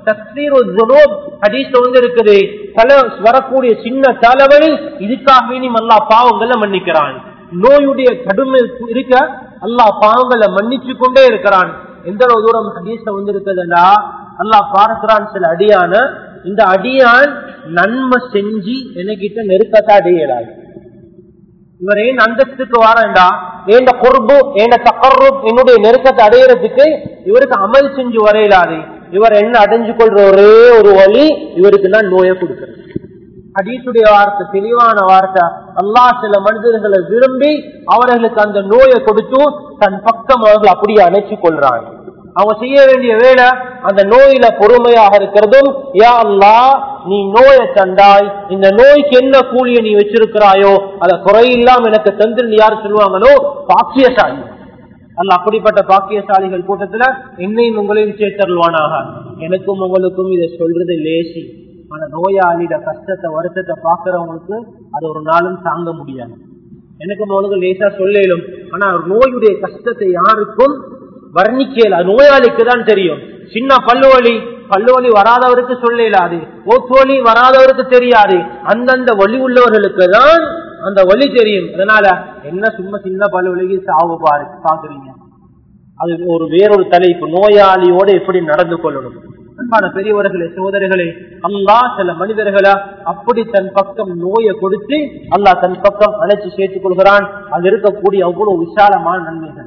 இருக்குது வரக்கூடிய சின்ன தலைவலி, இதுக்காகவே நீ அல்லாஹ் பாவங்களை மன்னிக்கிறான். நோயுடைய கடுமை இருக்க அல்லாஹ் பாவங்களை மன்னிச்சு கொண்டே இருக்கிறான். எந்த அளவு தூரம் ஹதீஸ்ல வந்து இருக்குதுன்னா, அல்லாஹ் பார்க்கிறான் சில அடியான, இந்த அடியான் நன்மை செஞ்சு எனக்கிட்ட நெருக்கத்தை அடையலாது. இவர் ஏன் அந்தஸ்துக்கு வாரண்டா, ஏண்ட குர்பு ஏண்ட தக்கர்ருப் என்னுடைய நெருக்கத்தை அடையிறதுக்கு இவருக்கு அமல் செஞ்சு வரையலாது. இவர் என்ன அடைஞ்சு கொள்ற ஒரே ஒரு வழி, இவருக்கு தான் நோயை கொடுக்கிறது. ஹதீஸுடைய வார்த்தை தெளிவான வார்த்தை. அல்லாஹ் சில மனிதர்களை விரும்பி அவர்களுக்கு அந்த நோயை கொடுத்து தன் பக்கம் அவர்கள் அப்படியே அணைச்சு கொள்றாங்க. அவங்க செய்ய வேண்டிய வேலை அந்த நோயில பொறுமையாக இருக்கிறதும், யா அல்லாஹ் நீ நோயை தந்தாய், இந்த நோய்க்கு என்ன கூலியை நீ வச்சிருக்கிறாயோ அதை குறையில்லாம எனக்கு தந்து யாரு சொல்லுவாங்களோ பாக்கியசாலி. அல்ல அப்படிப்பட்ட பாக்கியசாலிகள் கூட்டத்துல என்னையும் உங்களையும் சேர்த்தருள்வானாக. எனக்கும் உங்களுக்கும் இதை சொல்றது லேசி, ஆனா நோயாளிட கஷ்டத்தை வருத்தத்தை பாக்குறவங்களுக்கு அது ஒரு நாளும் தாங்க முடியாது. எனக்கும் உங்களுக்கு லேசா சொல்லும், ஆனா நோயுடைய கஷ்டத்தை யாருக்கும் வர்ணிக்கல, நோயாளிக்கு தான் தெரியும். சின்ன பல்லுவலி வராதவருக்கு சொல்லலாது, ஓத்துவலி வராதவருக்கு தெரியாது, அந்தந்த வலி உள்ளவர்களுக்கு தான் அந்த வலி தெரியும். அதனால என்ன சும்மா சின்ன பல்லுவலிக்கு சாவு பாக்குறீங்க, அது ஒரு வேறொரு தலைப்பு. நோயாளியோட எப்படி நடந்து கொள்ளணும். அன்பான பெரியவர்களே சகோதரர்களே, அல்லாஹ் சில மனிதர்களை அப்படி தன் பக்கம் நோயை கொடுத்து அல்லாஹ் தன் பக்கம் அழைச்சி சேர்த்துக் கொள்கிறான். அது இருக்கக்கூடிய அவ்வளவு விசாலமான நன்மைகள்.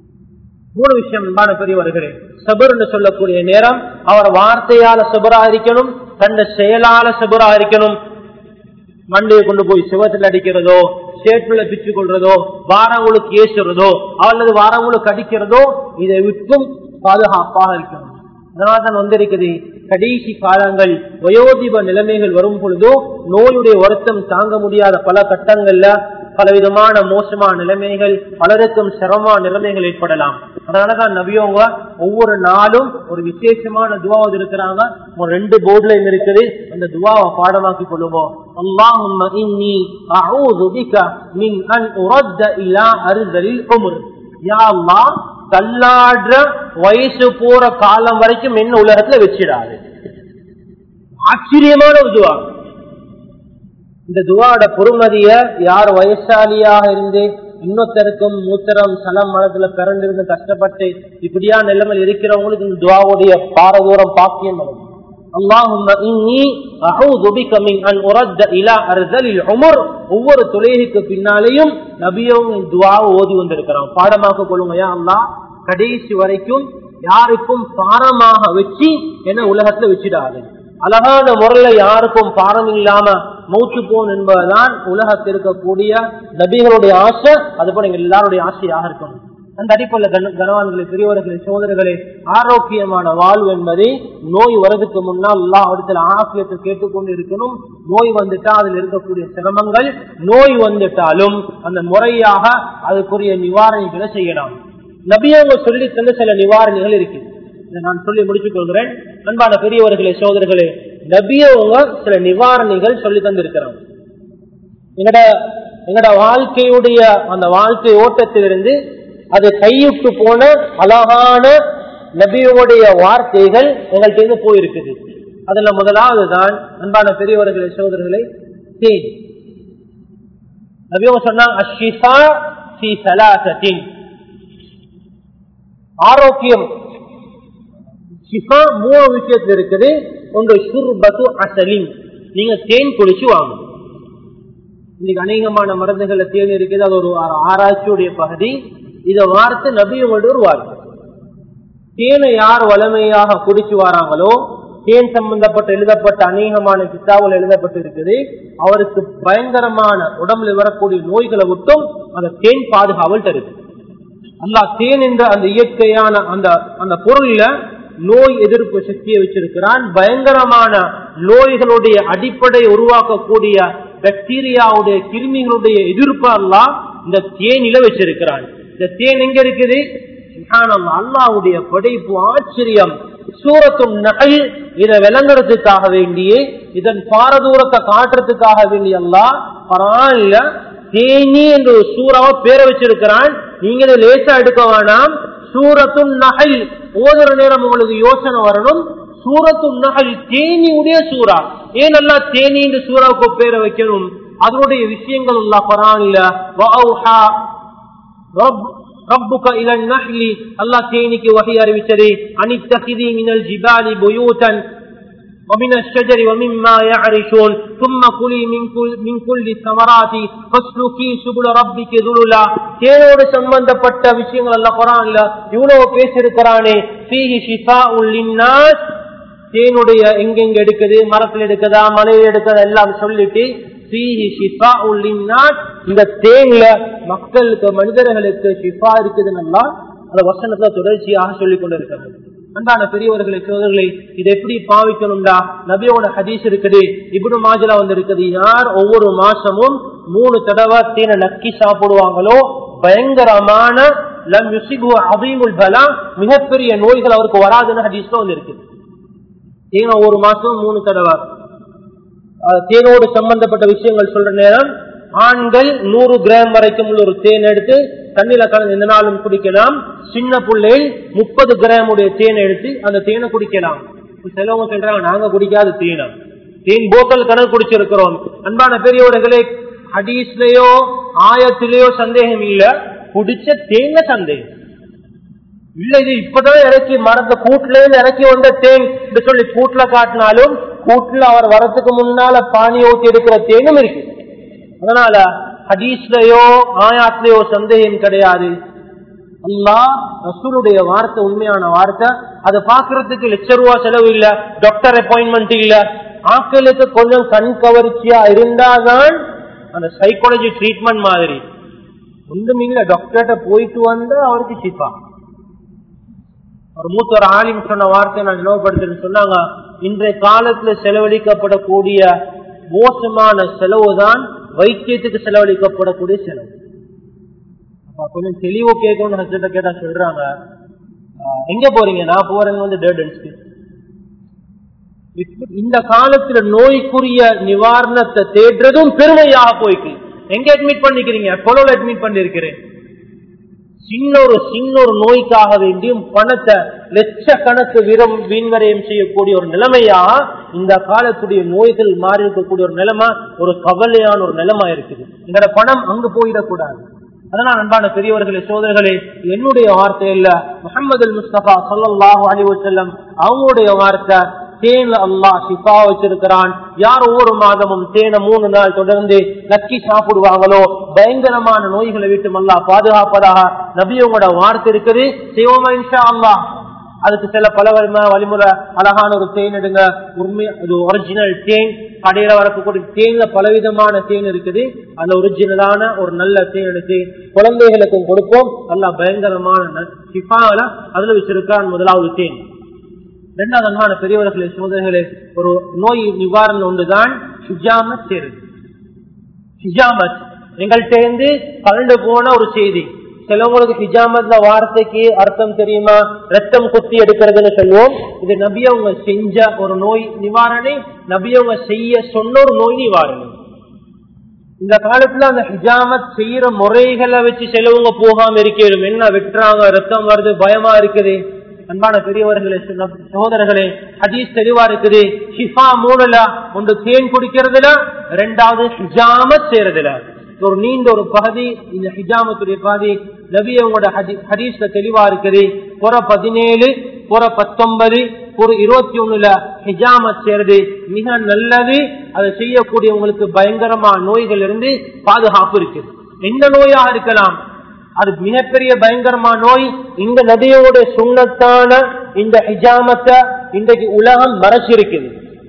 3 விஷயம் அன்பான பெரியவர்களே. சபர்னு சொல்லக்கூடிய நேரம் அவர் வார்த்தையால சபரா இருக்கணும், தன்னை செயலால சபரா இருக்கணும். மண்டையை கொண்டு போய் சிவத்தில் அடிக்கிறதோ, சேற்றுல பிச்சு கொள்றதோ, வாரங்களுக்கு ஏசுறதோ அல்லது வாரங்களுக்கு அடிக்கிறதோ இதை விட்டும் பாதுகாப்பாக இருக்கணும். அதனால்தான் வந்திருக்குது, கடைசி காலங்கள் வயோதிப நிலைமைகள் வரும் பொழுதோ நோயுடைய வருத்தம் தாங்க முடியாத பல கட்டங்கள்ல பலவிதமான மோசமான நிலைமைகள், பலருக்கும் சிரமமான நிலைமைகள் ஏற்படலாம். அதனாலதான் நபியவங்க ஒவ்வொரு நாளும் ஒரு விசேஷமான துவாவது இருக்கிறாங்க. ஒரு 2 போர்டுல இருக்குது, அந்த துவாவை பாடமாக்கி கொள்ளுவோம். அல்லாஹும்ம இன்னி அஊது பிக மின் அன் உரத்த இலா அர்தலில் உம்ர். யா அல்லாஹ், தள்ளாடுற வயசு போற காலம் வரைக்கும் என்ன உலகத்துல வச்சிடாது. ஆச்சரியமான ஒரு துவா. இந்த துவாட பொறுமதிய யார் வயசாலியாக இருந்து இன்னொருத்தருக்கும் மூத்தரம் சலம் மனத்துல பிறந்திருந்து கஷ்டப்பட்டு இப்படியா நிலைமையில் இருக்கிறவங்களுக்கு இந்த துவாவுடைய பாரதூரம் பாக்கியம். அல்லாஹும்ம இன்னி அஊது பிக மின் அன் உரத்த இலா அர்தலில் உம்ர். ஒவ்வொரு தொழுகைக்கு பின்னாலேயும் நபியும் துவாவை ஓதி வந்திருக்கிறான். பாடமாக்க கொள்ளுங்க. யா அல்லாஹ், கடைசி வரைக்கும் யாருக்கும் பாரமாக வச்சு என்ன உலகத்துல வச்சிடாது. அழகான முறையில யாருக்கும் பாரம் இல்லாம மௌத்து போன் என்பதுதான் உலகத்தில் இருக்கக்கூடிய நபிகளுடைய ஆசை. அதுபோல எங்க எல்லாருடைய ஆசையாக இருக்கணும். அந்த அடிப்படையில் கனவான்களே, பெரியவர்களே, சோதரர்களே, ஆரோக்கியமான வாழ்வு என்பதை நோய் வரதுக்கு முன்னால் எல்லா இடத்துல ஆரோக்கியத்தை கேட்டுக்கொண்டு இருக்கணும். நோய் வந்துட்டா அதில் இருக்கக்கூடிய சிரமங்கள், நோய் வந்துட்டாலும் அந்த முறையாக அதுக்குரிய நிவாரணிகளை செய்யலாம். நபியவங்க சொல்லி தந்த சில நிவாரணிகள் இருக்கு, நான் சொல்லி முடிச்சுக் கொள்கிறேன். அன்பான பெரியவர்களே, சோதரர்களே, நபியவங்க சில நிவாரணிகள் சொல்லி தந்திருக்கிறாங்க. எங்கட வாழ்க்கையுடைய அந்த வாழ்க்கை ஓட்டத்திலிருந்து அது கையுட்டு போன அழகான நபியோடைய வார்த்தைகள் எங்கள்கிட்ட இருந்து போயிருக்குது. அதுல முதலாவது தான் அன்பான பெரியவர்களை சகோதரர்களை தேன். நபியவங்க சொன்னாங்க அஷ்ஷிஃபா ஃபீ ஸலாஸத்தின், ஆரோக்கியம் ஷிஃபா 3 விஷயத்துல இருக்குது. ஒன்று ஷுர்பத்து அஸலின், நீங்க தேன் குடிச்சு வாங்க. இன்னைக்கு அநேகமான மருந்துகள்ல தேன் இருக்குது, அது ஒரு ஆராய்ச்சியுடைய பகுதி. இதை வார்த்தை நபியோட ஒரு வார்த்தை. தேனை யார் வளமையாக குடிச்சு வராங்களோ, தேன் சம்பந்தப்பட்ட எழுதப்பட்ட அநேகமான கிதாபுகள் எழுதப்பட்டு இருக்குது, அவருக்கு பயங்கரமான உடம்புல வரக்கூடிய நோய்களை விட்டும் அந்த தேன் பாதுகாவல் தருது. அல்லாஹ் தேன் என்ற அந்த இயற்கையான அந்த பொருள்ல நோய் எதிர்ப்பு சக்தியை வச்சிருக்கிறான். பயங்கரமான நோய்களுடைய அடிப்படை உருவாக்கக்கூடிய பாக்டீரியாவுடைய கிருமிகளுடைய எதிர்ப்பு அல்லாஹ் இந்த தேனில வச்சிருக்கிறான். இந்த தேன் எங்க இருக்குது? அல்லாஹ்வுடைய படைப்பு, ஆச்சரியம். சூரத்துன் நஹல் இதை விளங்குறதுக்காக வேண்டியே, இதன் பாரதூரத்தை காட்டுறதுக்காக வேண்டிய அல்லாஹ் குர்ஆன்ல தேனி என்ற ஒரு சூறாவை பேரை வச்சிருக்கிறான். நீங்க இதை லேசா எடுக்க வேணாம். சூரத்துன் நஹல் ஓதுற நேரம் உங்களுக்கு யோசனை வரணும். சூரத்துன் நஹல் தேனியுடைய சூறா. ஏன் அல்லாஹ் தேனி என்ற சூறாவுக்கு பேரை வைக்கணும்? அதனுடைய விஷயங்கள் அல்லாஹ் குர்ஆன்ல வஅௌஹா ربك الى النحل الله தேனிக்கு வஹி அறிவிச்சது. அனித்தகிதி மினல் ஜிபாலி புயூதன் ومن الشجر ومما يعرشون ثم كلي من كل الثمرات فاسلكي سبل ربك ذللا. தேனோடு சம்பந்தப்பட்ட விஷயங்கள் அல்லாஹ் குர்ஆன்ல இவ்வளவு பேசியிருக்கிறானே. ஃபீஹி ஷிஃபாஉல் லின்னாஸ், தேனுடைய எங்கெங்க எடுக்குது, மரத்தில் எடுக்குதா, மலையில் எடுக்குதா எல்லாம் சொல்லிட்டு ஃபீஹி ஷிஃபாஉல் லின்னாஸ், இந்த தேன்ல மக்களுக்கு, மனிதர்களுக்கு ஷிஃபா இருக்குதுன்னு அல்லாஹ் அந்த வசனத்துல தொடர்ச்சியாக சொல்லிக் கொண்டிருக்கிறாங்க. அன்பான பெரியவர்களை சோதரர்களை இதை எப்படி பாவிக்கணும்டா? நபியோட ஹதீஸ் இருக்குது, இப்னு மாஜ்ல வந்து இருக்குது. யார் ஒவ்வொரு மாசமும் 3 தடவை தேனை நக்கி சாப்பிடுவாங்களோ பயங்கரமான லம் யுஸிபு அதீமுல் பலா, மிகப்பெரிய நோய்கள் அவருக்கு வராதுன்னு ஹதீஸ்ல வந்து இருக்குது. தேனை ஒவ்வொரு மாசம் 3 தடவை. தேனோடு சம்பந்தப்பட்ட விஷயங்கள் சொல்ற நேரம், ஆண்கள் 100 கிராம் வரைக்கும் உள்ள ஒரு தேன் எடுத்து தண்ணியில கலந்து எந்த நாளும் குடிக்கலாம். சின்ன பிள்ளைகள் 30 கிராம் உடைய தேனை எடுத்து அந்த தேனை குடிக்கலாம். சிலவங்க சொல்றாங்க நாங்க குடிக்காத தேனா, தேன் போத்தல் கணக்கு குடிச்சிருக்கிறோம். அன்பான பெரியவர்களே, ஹதீஸ்லயோ ஆயத்திலேயோ சந்தேகம் இல்ல, குடிச்ச தேன்ல சந்தேகம் இல்ல. இது இப்பதான் இறக்கி மரத்தை கூட்டுல இருந்து இறக்கி வந்த தேன் என்று சொல்லி கூட்டுல காட்டினாலும், கூட்டுல அவர் வரத்துக்கு முன்னால பானி ஊற்றி எடுக்கிற தேனும் இருக்கு. அதனால ஹதீஸ்லயோ ஆயாத்லயோ சந்தேகம் கிடையாது. அல்லாஹ் ரசூலுடைய வார்த்தை உண்மையான வார்த்தை. அதை பாக்குறதுக்கு ₹1,00,000 செலவு இல்ல, டாக்டர் அப்பாயின்மெண்ட் இல்ல. ஆட்களுக்கு கொஞ்சம் கண் கவர்ச்சியா இருந்தாதான் அந்த சைக்காலஜி ட்ரீட்மெண்ட் மாதிரி ஒன்றும் இல்ல. டாக்டர்கிட்ட போயிட்டு வந்தா அவருக்கு ஷிஃபா. ஒரு மூத்த ஆலிம் சொன்ன வார்த்தை நான் நினைவுபடுத்துறேன்னு சொன்னாங்க, இன்றைய காலத்துல செலவழிக்கப்படக்கூடிய மோசமான செலவுதான் வைத்தியத்துக்கு செலவழிக்கப்படக்கூடிய செலவு. அப்ப கொஞ்சம் தெளிவு கேட்கணும்னு கேட்டா சொல்றாங்க, எங்க போறீங்க? நான் போறேங்க வந்து டேர்டன்ஸ்க்கு. இந்த காலத்துல நோய்க்குரிய நிவாரணத்தை தேடுறதும் பெருமையாக போயிட்டு எங்க அட்மிட் பண்ணிக்கிறீங்க? கொலோல அட்மிட் பண்ணிருக்கிறேன். சின்ன ஒரு நோய்க்காக வேண்டியும் பணத்தை லட்சக்கணக்கு வீண்வரையும் செய்யக்கூடிய ஒரு நிலைமையா இந்த காலத்துடைய நோய்கள் மாறி இருக்கக்கூடிய ஒரு நிலைமை, ஒரு கவலையான ஒரு நிலைமா இருக்குது. எங்களோட பணம் அங்கு போயிடக்கூடாது. அதனால அன்பான பெரியவர்களே சோதரர்களே, என்னுடைய வார்த்தை இல்ல, முஹம்மது முஸ்தபா ஸல்லல்லாஹு அலைஹி வஸல்லம் அவங்களுடைய வார்த்தை. தேன்ல அல்லாஹ் ஷிஃபா வச்சிருக்கிறான். யார் ஒவ்வொரு மாதமும் தேனை 3 நாள் தொடர்ந்து நக்கி சாப்பிடுவாங்களோ பயங்கரமான நோய்களை விட்டு அல்லாஹ் பாதுகாப்பதாக நபியோட வார்த்தை இருக்குது. செய்வோமா இன்ஷா அல்லாஹ்? அதுக்கு சில பல வழிமுறை. அழகான ஒரு தேன் எடுங்க, உண்மை அது ஒரிஜினல் தேன். கடையில வரக்கூடிய தேன்ல பலவிதமான தேன் இருக்குது. அந்த ஒரிஜினலான ஒரு நல்ல தேன் எடுத்து குழந்தைகளுக்கும் கொடுப்போம். அல்லாஹ் பயங்கரமான ஷிஃபால அதுல வச்சிருக்கான். முதலாவது தேன். இரண்டாவது அன்பான பெரியவர்களே சோதரர்களே, ஒரு நோய் நிவாரணம் ஒன்றுதான் ஹிஜாமத் தேர்வு. ஹிஜாமத் எங்கள்கிட்ட இருந்து கலந்து போன ஒரு செய்தி. சிலவங்களுக்கு ஹிஜாமத்ல வார்த்தைக்கு அர்த்தம் தெரியுமா? ரத்தம் குத்தி எடுக்கிறதுன்னு சொல்லுவோம். இது நபியவங்க செஞ்ச ஒரு நோய் நிவாரணை, நபியவங்க செய்ய சொன்ன ஒரு நோய் நிவாரணை. இந்த காலத்துல அந்த ஹிஜாமத் செய்யற முறைகளை வச்சு செலவுங்க போகாம இருக்கணும். என்ன வெட்டுறாங்க, ரத்தம் வருது, பயமா இருக்குது. அன்பான பெரியவர்களே, சகோதரர்களே, ஹதீஸ் தெளிவா இருக்குது. ஷிஃபா மூணுல, ஒன்று தேன் குடிக்கிறதுல, இரண்டாவது ஹிஜாமத் செய்யறதுல. ஒரு நீண்ட ஒரு பகுதி இந்த ஹிஜாமத்துடைய பகுதி நபி அவங்களோட ஹதீஸ்ல தெளிவா இருக்குது. புற 17, புற 19, ஒரு 21 ஹிஜாமத் செய்யறது மிக நல்லது. அதை செய்யக்கூடியவங்களுக்கு பயங்கரமான நோய்கள் இருந்து பாதுகாப்பு இருக்கு. எந்த நோயாக இருக்கலாம், அது மிகப்பெரிய பயங்கரமான நோய். இந்த நபியோட சுண்ணத்தான இந்த ஹிஜாமத்தை இன்றைக்கு உலகம் மறைச்சிருக்குது.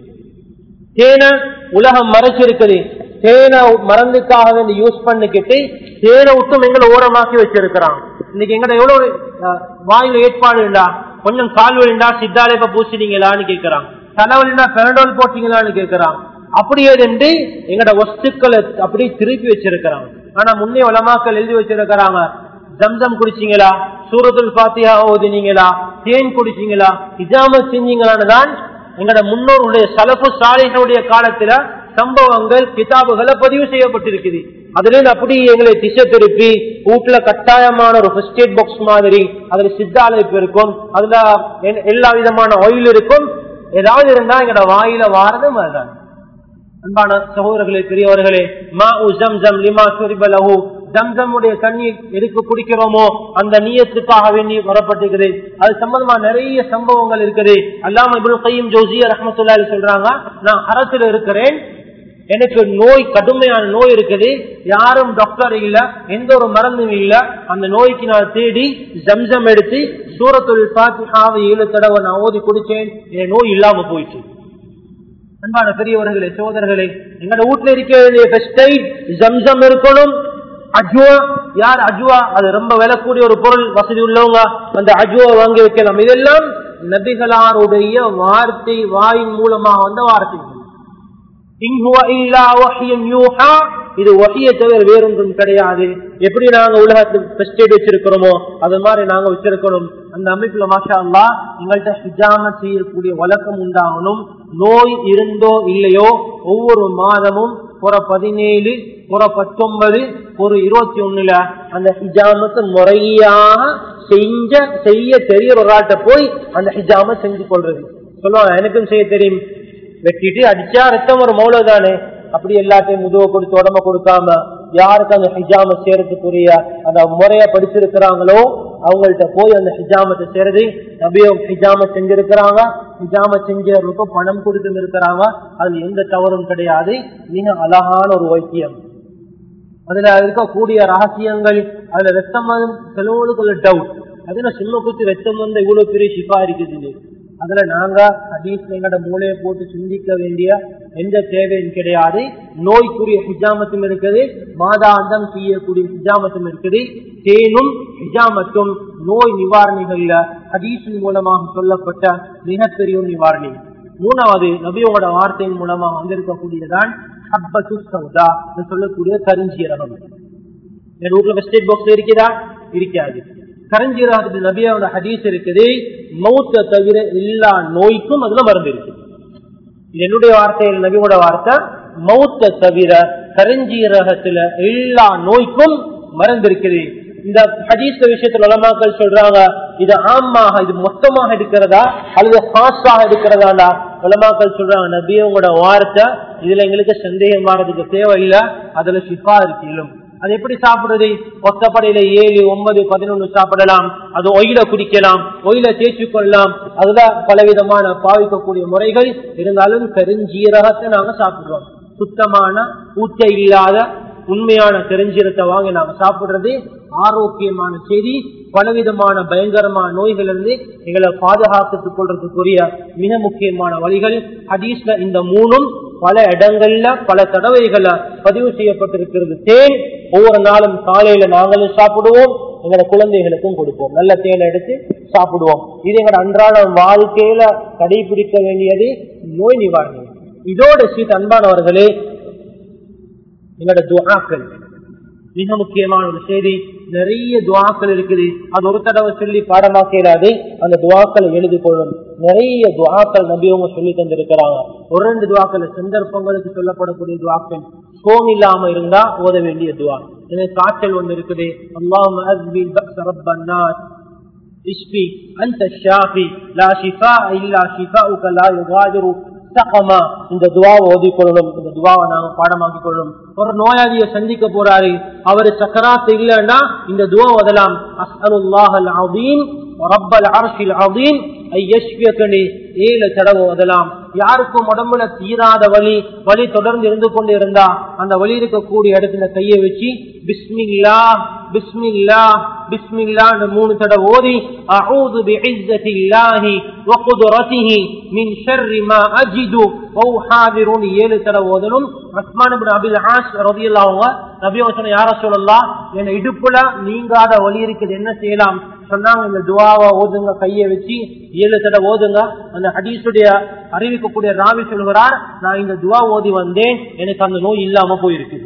தேனை உலகம் மறைச்சிருக்குது. தேனை மருந்துக்காக வேண்டி யூஸ் பண்ணிக்கிட்டு தேனை விட்டும் எங்களை ஓரமாக்கி வச்சிருக்கிறான். இன்னைக்கு எங்கட எவ்வளவு வாயில ஏற்பாடு இல்லா, கொஞ்சம் கால் வலிண்டா சித்தாலேப்ப பூசினீங்களான்னு கேட்கிறான், தலைவலிண்டா பெரடோல் போட்டீங்களான்னு கேட்கிறான். அப்படியே என்று எங்கட வஸ்துக்களை அப்படி திருப்பி வச்சிருக்கிறாங்க. ஆனா முன்னே உலமாக்கள் எழுதி வச்சிருக்கிறாங்க, ஜம்சம் குடிச்சீங்களா, சூரத்துல் ஃபாத்திஹா ஓதினீங்களா, தேன் குடிச்சீங்களா, ஹிஜாமத் செஞ்சீங்களான்னு தான் எங்கட முன்னோருடைய சலஃபு சாலிஹுடைய காலத்துல சம்பவங்கள் கிதாபுகளை பதிவு செய்யப்பட்டிருக்குது. அதுல அப்படி எங்களை திசை திருப்பி வீட்டுல கட்டாயமான ஒரு ஃபர்ஸ்ட் எய்ட் பாக்ஸ் மாதிரி அதுல சித்தாலைப்பு இருக்கும், அதுல எல்லா விதமான ஆயில் இருக்கும். ஏதாவது இருந்தா எங்கட வாயில வாரது மாதிரிதான். அன்பான சகோதரர்களே, பெரியவர்களே, மாஉ ஜம்ஸம் லிமா ஷுரிப லஹு, ஜம்ஸமுடைய தண்ணீர் எதுக்கு குடிக்கிறோமோ அந்த நியத்துக்காக வேண்டி வரப்பட்டிருக்குது. அது சம்பந்தமா நிறைய சம்பவங்கள் இருக்குது. அல்லாமா இப்னுல் கய்யிம் ஜௌஸிய்யா ரஹ்மத்துல்லாஹி அலைஹி சொல்றாங்க, நான் அரசுல இருக்கிறேன், எனக்கு நோய், கடுமையான நோய் இருக்குது, யாரும் டாக்டர் இல்ல, எந்த ஒரு மருந்தும் இல்ல. அந்த நோய்க்கு நான் தேடி ஜம்ஸம் எடுத்து சூரத்துல் ஃபாத்திஹாவை 7 தடவை நான் ஓதி குடிச்சேன், என் நோய் இல்லாம போயிடுச்சு. அன்பான பெரியவர்களே, சகோதரர்களே, எங்களோட வீட்டுல இருக்க வேண்டிய ஃபர்ஸ்ட் எய்ட் ஜம்ஸம் இருக்கணும். அஜ்வா, யார் அஜ்வா, அது ரொம்ப விலக்கூடிய ஒரு பொருள், வசதி உள்ளவங்க அந்த அஜ்வா வாங்கி வைக்கலாம். இதெல்லாம் நபிகளாருடைய வார்த்தை, வாயின் மூலமாக வந்த வார்த்தைகள். இது வஹியை தவிர வேறொன்றும் கிடையாது. எப்படி நாங்க உலகத்துக்கு ஃபர்ஸ்ட் எய்ட் வச்சிருக்கிறோமோ அது மாதிரி நாங்க வச்சிருக்கணும். அந்த அமைப்புல மாஷா அல்லாஹ் எங்கள்கிட்ட ஹிஜாமத் செய்யக்கூடிய வழக்கம் உண்டாகணும். நோய் இருந்தோ இல்லையோ ஒவ்வொரு மாதமும் புற 17, புற 19, ஒரு 21 அந்த ஹிஜாமத்தை முறையாக செய்ய தெரிய ஒரு ஆட்ட போய் அந்த ஹிஜாமத் செஞ்சு கொள்றது. சொல்லுவாங்க, எனக்கும் செய்ய தெரியும், வெட்டிட்டு அடிச்சா ரத்தம் ஒரு மௌலதானே, அப்படி எல்லாத்தையும் முதுவை கொடுத்து உடம்ப கொடுக்காம யாருக்கு அந்த ஹிஜாமத் செய்யறதுக்குரிய அந்த முறைய படிச்சிருக்கிறாங்களோ அவங்கள்ட்ட போய் அந்த ஹிஜாமத்தை செய்யறது. நபியும் ஹிஜாமத் செஞ்சிருக்கிறாங்க, ஹிஜாமத் செஞ்சவர்களுக்கு பணம் கொடுத்து இருக்கிறாங்க, அதுல எந்த தவறும் கிடையாது. மிக அழகான ஒரு வைத்தியம். அதுல இருக்கக்கூடிய ரகசியங்கள், அதுல ரத்தம் செலவுகளுக்குள்ள டவுட், அதுல சின்ன குத்தி ரத்தம் வந்து இவ்வளவு பெரிய ஷிஃபா இருக்குது. அதுல நாங்க ஹதீஸ்ல எங்கட மூளையை போட்டு சிந்திக்க வேண்டிய எந்த தேவையும் கிடையாது. நோய்க்குரிய ஹிஜாமத்தும் இருக்குது, மாதாந்தம் செய்யக்கூடிய ஹிஜாமத்தும் இருக்குது. தேனும் ஹிஜாமத்தும் நோய் நிவாரணிகள்ல ஹதீஸின் மூலமாக சொல்லப்பட்ட மிகப்பெரிய நிவாரணி. மூணாவது நபியோட வார்த்தையின் மூலமாக வந்திருக்கக்கூடியதான் ஹப்பத்து சௌதா சொல்லக்கூடிய கருஞ்சீரகம். என் வீட்டுல ஃபர்ஸ்ட் எய்ட் பாக்ஸ் இருக்கிறதா? இருக்காது. கருஞ்சீரகத்துக்கு நபியோட ஹதீஸ் இருக்குது, மௌத்த தவிர எல்லா நோய்க்கும் அதுல மருந்து இருக்கு. இது என்னுடைய வார்த்தையில் நபியோட வார்த்தை, மௌத்த தவிர கருஞ்சீரகத்துல எல்லா நோய்க்கும் மருந்து இருக்குது. இந்த ஹதீஸ் விஷயத்துல உலமாக்கள் சொல்றாங்க, இது ஆமாக, இது மொத்தமாக எடுக்கிறதா அல்லது ஹாஸாக எடுக்கிறதா? உலமாக்கள் சொல்றாங்க, நபியோட வார்த்தை இதுல எங்களுக்கு சந்தேகம் வர்றதுக்கு தேவையில்லை, அதுல ஷிஃபா இருக்கும். அது எப்படி சாப்பிடுறது? ஒத்தப்படையில 7, 9, 11 சாப்பிடலாம். அது ஒயில குடிக்கலாம், ஒயில தேய்ச்சி கொள்ளலாம். அதுல பலவிதமான பாவிக்கக்கூடிய முறைகள் இருந்தாலும் கருஞ்சீரகத்தை நாங்க சாப்பிடுறோம். சுத்தமான ஊட்டை இல்லாத உண்மையான கருஞ்சீரகத்தை வாங்கி நாங்க சாப்பிடுறது ஆரோக்கியமான செய்தி. பலவிதமான பயங்கரமான நோய்கள் இருந்து எங்களை பாதுகாத்துக் கொள்றதுக்குரிய மிக முக்கியமான வழிகள். ஹதீஸ்ல இந்த மூணும் பல இடங்கள்ல பல தடவைகள பதிவு செய்யப்பட்டிருக்கிறது. தேன் ஒவ்வொரு நாளும் காலையில நாங்களும் சாப்பிடுவோம், எங்களோட குழந்தைகளுக்கும் கொடுப்போம். நல்ல தேனை எடுத்து சாப்பிடுவோம். இது எங்களோட அன்றாட வாழ்க்கையில கடைபிடிக்க வேண்டியது நோய் நிவாரணம். இதோட சீட் அன்பானவர்களே, எங்களோட துஆக்கள், மிக முக்கியமான ஒரு செய்தி, நிறைய துஆக்கள் இருக்குது. அது ஒரு தடவை சொல்லி பாடமாக்கிறாது, அந்த துஆக்களை எழுதி கொள்ளும். நிறைய துஆக்கள் நபி அவங்க சொல்லி தந்திருக்கிறாங்க. ஒரு 2 துஆக்கள் சந்தர்ப்பங்களுக்கு சொல்லப்படக்கூடிய துஆக்கள். கோம் இல்லாம இருந்தா ஓத வேண்டிய துஆ. எனவே காய்ச்சல் ஒன்று இருக்குது, அல்லாஹும்ம அஸ்பில் பக்ஸ ரப்பன் நாஸ் இஷ்பி அன்த ஷாஃபி லா ஷிஃபா இல்லா ஷிஃபாஉக லா யுகாதிரு சகமா. இந்த துஆவை ஓதிக்கொள்ளணும். இந்த துஆவை நாங்க பாடமாக்கி கொள்ளணும். ஒரு நோயாளியை சந்திக்க போறாரு, அவரு சக்கராத் இல்லைன்னா இந்த துஆ ஓதலாம். அஸ்அலுல்லாஹல் அஸீம் ரப்பல் அர்ஷில் அஸீம் ஐ யஷ்ஃபியகனி 7 தடவை ஓதலாம். யாருக்கும் உடம்புல தீராத வலி தொடர்ந்து இருந்து கொண்டு இருந்தா அந்த வலி இருக்கக்கூடிய இடத்துல கையை வச்சு பிஸ்மில்லாஹ் பிஸ்மில்லாஹ் பிஸ்மில்லாஹ் 3 தடவை ஓதி அஊது பிஇஸ்ஸத்தில்லாஹி வ குத்ரத்திஹி மின் ஷர்ரி மா அஜிது வ உஹாதிருன் 7 தடவை ஓதணும். உஸ்மான் இப்னு அபில் ஆஸ் ரலியல்லாஹு அன்ஹு நபி சொன்ன யா ரசூலல்லாஹ், என் இடுப்புல நீங்காத வலி இருக்குது, என்ன செய்யலாம் சொன்னாங்க. இந்த துஆவை ஓதுங்க, கையை வச்சு 7 தடவை ஓதுங்க. அந்த ஹதீஸுடைய அறிவிக்கக்கூடிய ராவி சொல்கிறார், நான் இந்த துஆ ஓதி வந்தேன், எனக்கு அந்த நோய் இல்லாம போயிருக்குது.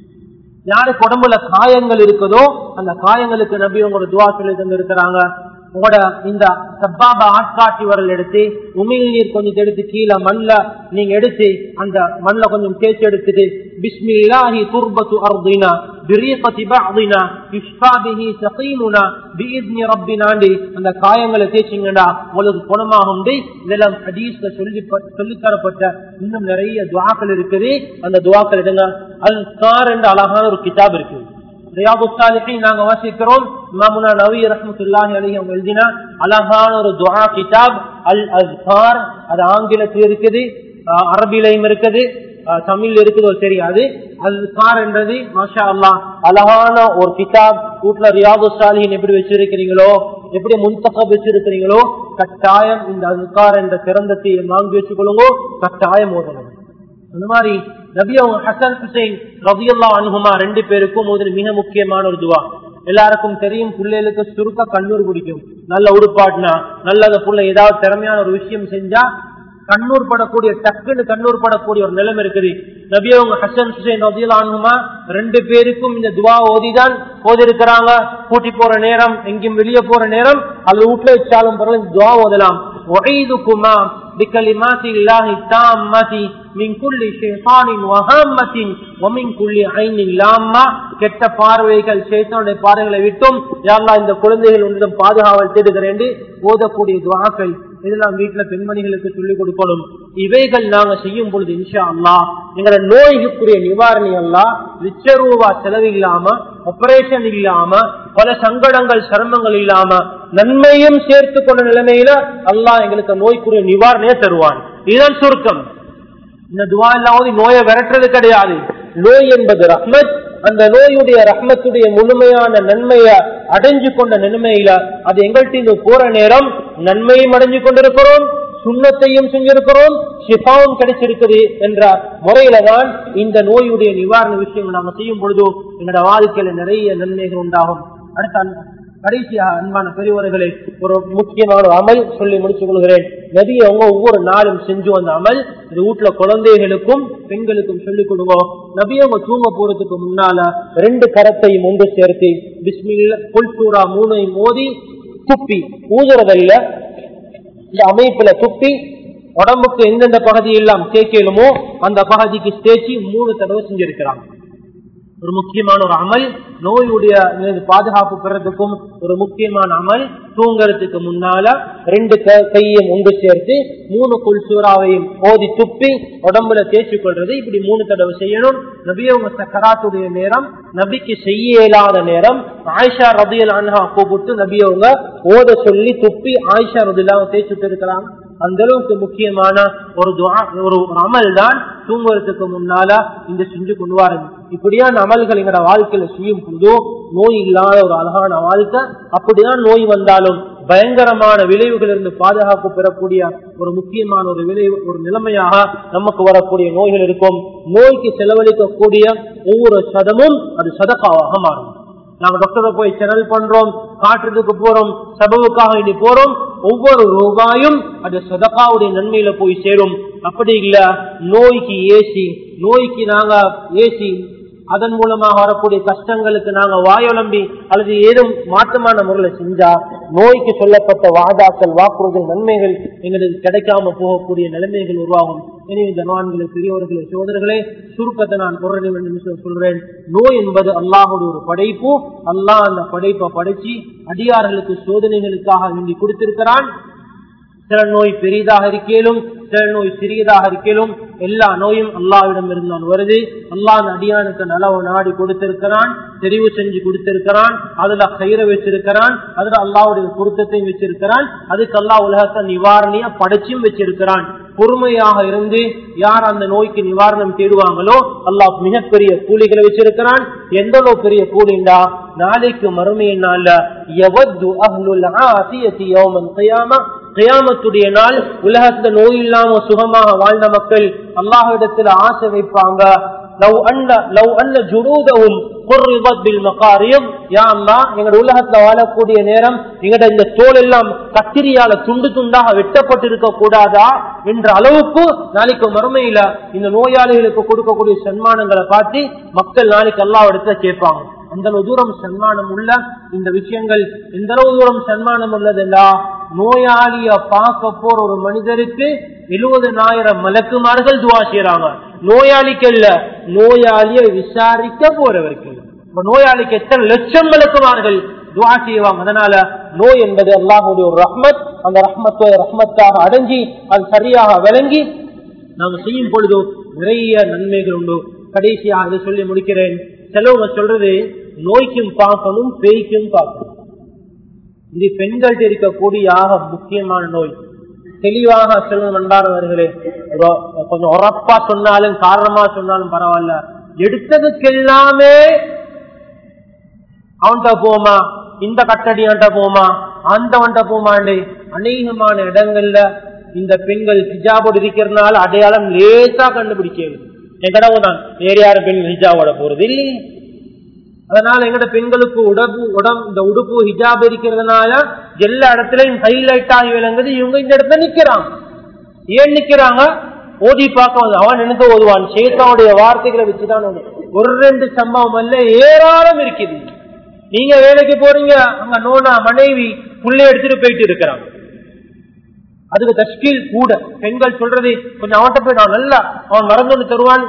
யாருக்கு உடம்புல காயங்கள் இருக்குதோ அந்த காயங்களுக்கு நபி உங்களோட துஆ சொல்லி தந்திருக்கிறாங்க. உங்களோட இந்த சப்பாபா ஆட்காட்டி வரல் எடுத்து உமிழ் நீர் கொஞ்சம் எடுத்து கீழே மண்ல நீங்க எடுத்து அந்த மண்ல கொஞ்சம் தேய்ச்சி எடுத்துட்டு பிஸ்மில்லாஹி துர்பத்து அர்தினா بريقة بعضنا يشفى به سقيمنا بإذن ربنا அந்த காயங்களை தேய்ச்சிங்கடா உங்களுக்கு குணமாகும். இதெல்லாம் ஹதீஸ்ல சொல்லி தரப்பட்ட இன்னும் நிறைய துஆக்கள் இருக்குது. அந்த துஆக்கள் எடுங்க. அல்-கார் என்ற அழகான ஒரு கிதாப் இருக்கு, ரியாதுஸ் சாலிஹீன் நாங்க வாசிக்கிறோம். இமாமுனா நவவி ரஹ்மத்துல்லாஹி அலைஹி அவங்க எழுதின அழகான ஒரு துஆ கிதாப் அல் அஸ்கார். அது ஆங்கிலத்தில் இருக்குது, அரபிலையும் இருக்குது, தமிழ் இருக்குது, ஒரு தெரியாது. அஸ்கார் என்றது மாஷா அல்லாஹ் அழகான ஒரு கிதாப். வீட்டுல ரியாதுஸ் சாலிஹீன் எப்படி வச்சிருக்கிறீங்களோ, எப்படி முன்தகப் வச்சிருக்கிறீங்களோ, கட்டாயம் இந்த அஸ்கார் என்ற கிரந்தத்தை வாங்கி வச்சுக்கொள்ளுங்க, கட்டாயம் ஓதணும். அந்த மாதிரி நபி அவங்க ஹசன் ஹுசைன் ரலியல்லாஹு அன்ஹுமா 2 பேருக்கும் மிக முக்கியமான ஒரு துஆ. எல்லாருக்கும் தெரியும், பிள்ளைகளுக்கு சுருக்க கண்ணூர் பிடிக்கும். நல்ல உடுப்பாட்டினா நல்ல அந்த புள்ள ஏதாவது திறமையான ஒரு விஷயம் செஞ்சா கண்ணூர் படக்கூடிய, டக்குன்னு கண்ணூர் படக்கூடிய ஒரு நிலைமை இருக்குது. நபி அவங்க ஹசன் ஹுசைன் ரலியல்லாஹு அன்ஹுமா 2 பேருக்கும் இந்த துஆ ஓதிதான் ஓதிருக்கிறாங்க. கூட்டி போற நேரம், எங்கேயும் வெளியே போற நேரம், அது வீட்டுல வச்சாலும் பரவாயில்ல துஆ ஓதலாம். وَعِيدُكُمَا بِكَلِمَاتِ اللَّهِ التَّامَّةِ مِنْ كُلِّ شَيْطَانٍ وَهَامَّةٍ وَمِنْ كُلِّ عَيْنٍ لَامَّةٍ. கெட்ட பார்வைகள், ஷைத்தானுடைய பார்வைகளை விட்டும் யா அல்லாஹ் இந்த குழந்தைகள் உன்னிடம் பாதுகாவல் தேடுகிறேன் ஓதக்கூடிய துஆக்கள் இதெல்லாம் வீட்டுல பெண்மணிகளுக்கு சொல்லிக் கொடுக்கணும். இவைகள் நாங்க செய்யும் பொழுது இன்ஷா அல்லாஹ் எங்களோட நோய்க்குரிய நிவாரணி அல்லாஹ் ₹1,00,000 செலவு இல்லாம, ஆபரேஷன் இல்லாம, பல சங்கடங்கள் சிரமங்கள் இல்லாம நன்மையும் சேர்த்து கொண்ட நிலைமையில அல்லாஹ் எங்களுக்கு நோய்க்குரிய நிவாரணையை தருவான். இதுதான் சுருக்கம். இந்த துஆ இல்லாத நோயை விரட்டுறது கிடையாது. நோய் என்பது ரஹ்மத். அந்த நோயுடைய ரஹ்மத்துடைய முழுமையான நன்மையை அடைஞ்சு கொண்ட நிலைமையில அது எங்கள்கிட்ட போற நேரம் நன்மையும் அடைஞ்சு கொண்டிருக்கிறோம், சுண்ணத்தையும் செஞ்சிருக்கிறோம், ஷிஃபாவும் கிடைச்சிருக்குது என்ற முறையில தான் இந்த நோயுடைய நிவாரண விஷயங்கள் நாம செய்யும் பொழுதோ எங்களோட வாழ்க்கையில நிறைய நன்மைகள் உண்டாகும். அடுத்த கடைசியாக அன்பான பெரியவர்களே, ஒரு முக்கியமான அமல் சொல்லி முடிச்சுக் கொள்கிறேன். நபி அவங்க ஒவ்வொரு நாளும் செஞ்சு வந்த அமல், இது வீட்டுல குழந்தைகளுக்கும் பெண்களுக்கும் சொல்லிக் கொடுங்க. நபி அவங்க தூங்க போறதுக்கு முன்னால 2 கரத்தையும் ஒன்று சேர்த்து பிஸ்மில்லாஹ் குல் சூரா 3 ஓதி துப்பி ஊதுறதல்ல, இந்த அமைப்புல துப்பி உடம்புக்கு எந்தெந்த பகுதி எல்லாம் தேய்க்கலுமோ அந்த பகுதிக்கு தேய்ச்சி 3 தடவை செஞ்சிருக்கிறாங்க. ஒரு முக்கியமான ஒரு அமல், நோயுடைய பாதுகாப்பு பெறதுக்கும் ஒரு முக்கியமான அமல். தூங்கறதுக்கு முன்னால 2 கையும் ஒன்று சேர்த்து 3 குல் சூராவையும் ஓதி துப்பி உடம்புல தேய்ச்சி கொள்றது. இப்படி 3 தடவை செய்யணும். நபியவங்க சக்கராத்துடைய நேரம், நபிக்கு செய்ய இயலாத நேரம், ஆயிஷா ரலியல்லாஹு அன்ஹா கூப்பிட்டு நபியவங்க ஓத சொல்லி துப்பி ஆயிஷா ரலியல்லாஹு தேய்ச்சிட்டு இருக்கிறாங்க. அந்த அளவுக்கு முக்கியமான ஒரு துஆ, ஒரு அமல் தான் தூங்குறதுக்கு முன்னால இந்த செஞ்சு கொண்டு வாருங்க. இப்படியான அமல்கள் எங்களோட வாழ்க்கையில செய்யும் பொழுது நோய் இல்லாத ஒரு அழகான வாழ்க்கை. அப்படிதான் நோய் வந்தாலும் பயங்கரமான விளைவுகள் இருந்து பாதுகாப்பு பெறக்கூடிய ஒரு முக்கியமான ஒரு விளைவு, ஒரு நிலைமையாக நமக்கு வரக்கூடிய நோய்கள் இருக்கும். நோய்க்கு செலவழிக்கக்கூடிய ஒவ்வொரு சதமும் அது சதகாவாக மாறும். நாங்க டாக்டரை போய் செனல் பண்றோம், காட்டுறதுக்கு போறோம், சபவுக்காக இனி போறோம், ஒவ்வொரு ரூபாயும் அது சதகாவுடைய நன்மையில போய் சேரும். அப்படி இல்ல, நோய்க்கு ஏசி, நோய்க்கு நாங்க ஏசி அதன் மூலமாக வரக்கூடிய கஷ்டங்களுக்கு நாங்க வாயொலம்பி அல்லது ஏதும் மாற்றமான முறையில் செஞ்சா நோய்க்கு சொல்லப்பட்ட வாதாக்கள் வாக்குறுதல் நன்மைகள் எங்களுக்கு கிடைக்காம போகக்கூடிய நிலைமைகள் உருவாகும். எனவே ஜனவான்களே, பெரியவர்களே, சோதரர்களே, சுருக்கத்தை நான் சொல்றேன். நோய் என்பது அல்லாஹுடைய ஒரு படைப்பு. அல்லாஹ் அந்த படைப்பை படைச்சு அடியார்களுக்கு சோதனைகளுக்காக வேண்டி கொடுத்திருக்கிறான். சில நோய் பெரிதாக இருக்கலும், சில நோய் சிறியதாக இருக்கலும், எல்லா நோயும் அல்லாஹ்விடம் இருந்தான் வருது. அல்லாஹ் அடியானுக்கு நலவு நாடி கொடுத்திருக்கிறான், தெரிவு செஞ்சு கொடுத்திருக்கிறான், அதுல கயிறை வச்சிருக்கிறான், அதுல அல்லாஹ்வுடைய பொருத்தத்தையும் வச்சிருக்கிறான். அதுக்கு அல்லாஹ் உலகத்தை நிவாரணியா படைச்சும் வச்சிருக்கிறான். பொறுமையாக இருந்து யார் அந்த நோய்க்கு நிவாரணம் தேடுவாங்களோ அல்லாஹ் மிகப்பெரிய கூலிகளை வச்சிருக்கிறான். எந்த அளவு பெரிய கூலிண்டா, நாளைக்கு மறுமைய நாள்ல யவது அஹ்லுல் ஆஃபியத்தி யௌமல் கியாமா, கியாமத்துடைய நாள் உலகத்துல நோய் இல்லாம சுகமாக வாழ்ந்த மக்கள் அல்லாஹ்விடத்துல ஆசை வைப்பாங்க. எங்க உலகத்துல வாழக்கூடிய நேரம் எங்கட இந்த தோல் எல்லாம் கத்திரியால துண்டு துண்டாக வெட்டப்பட்டிருக்க கூடாதா என்ற அளவுக்கு நாளைக்கு மறுமையில இந்த நோயாளிகளுக்கு கொடுக்கக்கூடிய சன்மானங்களை பார்த்து மக்கள் நாளைக்கு அல்லாஹ்விடத்துல கேட்பாங்க. அந்த தூரம் சன்மானம் உள்ள இந்த விஷயங்கள் எந்த அளவு தூரம் சன்மானம் உள்ளதுண்டா, நோயாளிய பார்க்க போற ஒரு மனிதருக்கு 70,000 மலக்குமார்கள் துவா செய்யறாங்க. நோயாளிக்கு இல்ல, நோயாளிய விசாரிக்க போறவருக்கு. நோயாளிக்கு எத்தனை லட்சம் மலக்குமார்கள் துவா செய்வாங்க. அதனால நோய் என்பது அல்லாஹ்வுடைய ஒரு ரஹ்மத். அந்த ரஹ்மத்தை ரஹ்மத்தாக அடைஞ்சி அது சரியாக விளங்கி நாங்க செய்யும் பொழுது நிறைய நன்மைகள் உண்டு. கடைசியாக அதை சொல்லி முடிக்கிறேன். செலவுங்க சொல்றது நோய்க்கும் பார்க்கணும், பேய்க்கும் பார்க்கணும். இது பெண்கள்கிட்ட இருக்கக்கூடிய முக்கியமான நோய். தெளிவாக செல்வம் நண்பானவர்களே, கொஞ்சம் உறப்பா சொன்னாலும் காரணமா சொன்னாலும் பரவாயில்ல, எடுத்ததுக்கு எல்லாமே அவன்கிட்ட போமா, இந்த கட்டடியான்ட்ட போமா, அந்த வண்ட போமாண்டே அநேகமான இடங்கள்ல இந்த பெண்கள் ஹிஜாபோடு இருக்கிறதுனால அடையாளம் லேசா கண்டுபிடிக்கிறது. என் கடவுள் தான் வேற யாரும் பெண் ஹிஜாபோட போறது இல்லை. அதனால எங்கட பெண்களுக்கு இந்த உடுப்பு ஹிஜாப் இருக்கிறதுனால எல்லா இடத்துலயும் ஹைலைட் ஆகி விளங்குது. இவங்க இந்த இடத்துல நிக்கிறாங்க. ஏன் நிக்கிறாங்க? ஓதி பார்க்க அவன் நினைத்து ஓதுவான். சேத்தாவுடைய வார்த்தைகளை வச்சுதான் ஒரு ரெண்டு சம்பவம் அல்ல, ஏராளம் இருக்குது. நீங்க வேலைக்கு போறீங்க, அங்க நோனா மனைவி புள்ளை எடுத்துட்டு போயிட்டு இருக்கிறாங்க. அதுக்கு தஷ்கீல் கூட. பெண்கள் சொல்றது கொஞ்சம் அவன்கிட்ட போய் நான் நல்லா அவன் மறந்து தருவான்,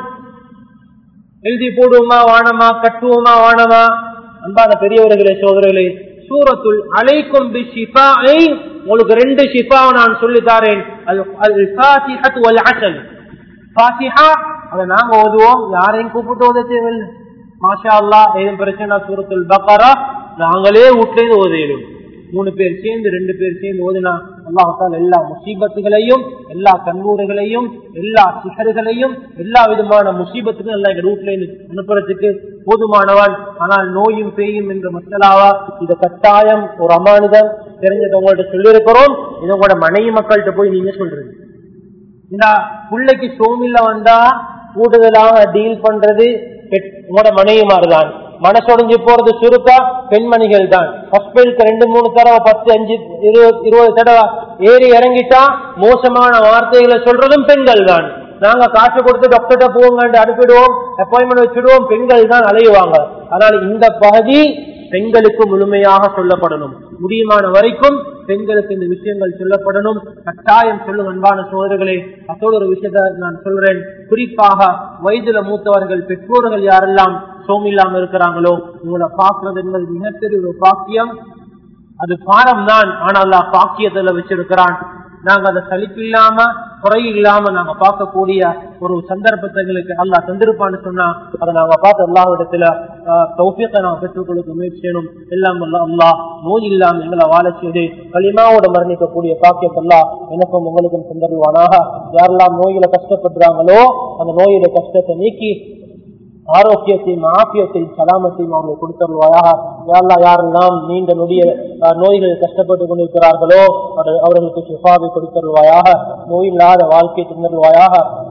எழுதி போடுவோமா வானமா, கட்டுவோமா வானமா. அன்பான பெரியவர்களே, சோதரர்களே, சூரத்துல் அலைக்கும் பிஷிஃபாஇ, உங்களுக்கு 2 ஷிஃபாவை நான் சொல்லி தாரேன். அல் ஃபாத்திஹத்து வல் அஸல். ஃபாத்திஹா அதை நாங்க ஓதுவோம், யாரையும் கூப்பிட்டு ஓத தேவையில்லை. மாஷா அல்லாஹ், ஏதும் பிரச்சனை சூரத்துல் பக்ரா நாங்களே வீட்டிலேருந்து ஓதையிடும். 3 பேர் சேர்ந்து 2 பேர் சேர்ந்து ஓதினா அல்லாஹ் எல்லா முசீபத்துகளையும், எல்லா கண்ணூறுகளையும், எல்லா சிகர்களையும், எல்லா விதமான முசீபத்துக்கும் எல்லாம் எங்க வீட்டுல இருந்து அனுப்புறதுக்கு போதுமானவன். ஆனால் நோயும் பேயும் என்ற மசாலாவா இதை கட்டாயம் ஒரு அமானுதம் தெரிஞ்சது உங்கள்கிட்ட சொல்லியிருக்கிறோம். இதை உங்களோட மனைவி மக்கள்கிட்ட போய் நீங்க சொல்றீங்க. இந்த பிள்ளைக்கு சோமில்ல வந்தா கூடுதலாக டீல் பண்றது உங்களோட மனைவிமாறுதான். மனசொடைஞ்சு போறது சுருக்கா பெண்மணிகள் தான். ஹாஸ்பிட்டலுக்கு 2-3 தடவை 10, 5, 20 தடவை ஏறி இறங்கிட்டா மோசமான வார்த்தைகளை சொல்றதும் பெண்கள் தான். நாங்க காசு கொடுத்து டாக்டர்கிட்ட போவோங்க அனுப்பிடுவோம், அப்பாயின்மெண்ட் வச்சுடுவோம், பெண்கள் தான் அலையுவாங்க. ஆனால் இந்த பகுதி பெண்களுக்கு முழுமையாக சொல்லப்படணும். முடியுமான வரைக்கும் பெண்களுக்கு இந்த விஷயங்கள் சொல்லப்படணும். கட்டாயம் சொல்லும் அன்பான சோதரர்களே. அதோட ஒரு விஷயத்தை நான் சொல்றேன். குறிப்பாக வயதுல மூத்தவர்கள், பெற்றோர்கள் யாரெல்லாம் சோமில்லாம இருக்கிறாங்களோ உங்களை பார்க்கறது என்பது மிகப்பெரிய ஒரு பாக்கியம். அது பாரம் தான், ஆனால் பாக்கியத்துல வச்சிருக்கிறான். நாங்க அதை சலிப்பு இல்லாம குறை இல்லாம நாங்க பார்க்கக்கூடிய ஒரு சந்தர்ப்பத்தை எங்களுக்கு அல்லாஹ் தந்திருப்பான்னு சொன்னா அதை நாங்க பார்த்து அல்லாஹ்விடத்துல தௌஃபீக்கை நாங்க பெற்றுக்கொள்ள முயற்சி செய்யணும். எல்லாம் அல்லாஹ் நோய் இல்லாம எங்களை வாழ செய்து களிமாவோட மரணிக்கக்கூடிய பாக்கியத்தை அல்லாஹ் எனக்கும் உங்களுக்கும் தந்தருவானாக. யாரெல்லாம் நோயில கஷ்டப்படுறாங்களோ அந்த நோயில கஷ்டத்தை நீக்கி ஆரோக்கியத்தையும் ஆபியத்தையும் சலாமத்தையும் அவர்கள் கொடுத்தருவாயாக. யாரெல்லாம் நீண்ட நொடிய நோய்கள் கஷ்டப்பட்டுக் கொண்டிருக்கிறார்களோ அவர்களுக்கு ஷிஃபாவை கொடுத்தருவாயாக. நோய் இல்லாத வாழ்க்கையை தந்தருவாயாக.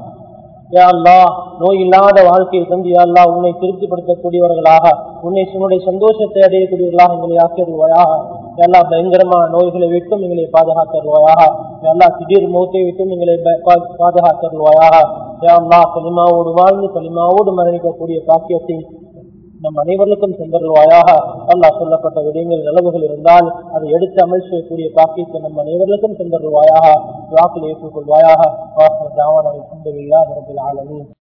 யா அல்லாஹ், நோய் இல்லாத வாழ்க்கையை தந்து யா அல்லாஹ் உன்னை திருப்திப்படுத்தக்கூடியவர்களாக, உன்னுடைய சந்தோஷத்தை அடையக்கூடியவர்களாக எங்களை ஆக்கியருவாயாக. எல்லா பயங்கரமான நோய்களை விட்டும் எங்களை பாதுகாத்தருவாயாக. எல்லா திடீர் மௌத்தை விட்டும் எங்களை பாதுகாத்தருவாயாக. யா அல்லாஹ் கலிமாவோடு வாழ்ந்து கலிமாவோடு மரணிக்கக்கூடிய பாக்கியத்தை நம் அனைவருக்கும் சென்றல்வாயாக. அல்லாஹ் சொல்லப்பட்ட விடயங்கள் நிலவுகள் இருந்தால் அதை எடுத்து அமல் செய்யக்கூடிய பாக்கியத்தை நம் அனைவருக்கும் சென்றல்வாயாக. துஆக்களை ஏற்றுக்கொள்வாயாக. வாஹிர் தஅவானா அல்ஹம்துலில்லாஹி ரப்பில் ஆலமீன்.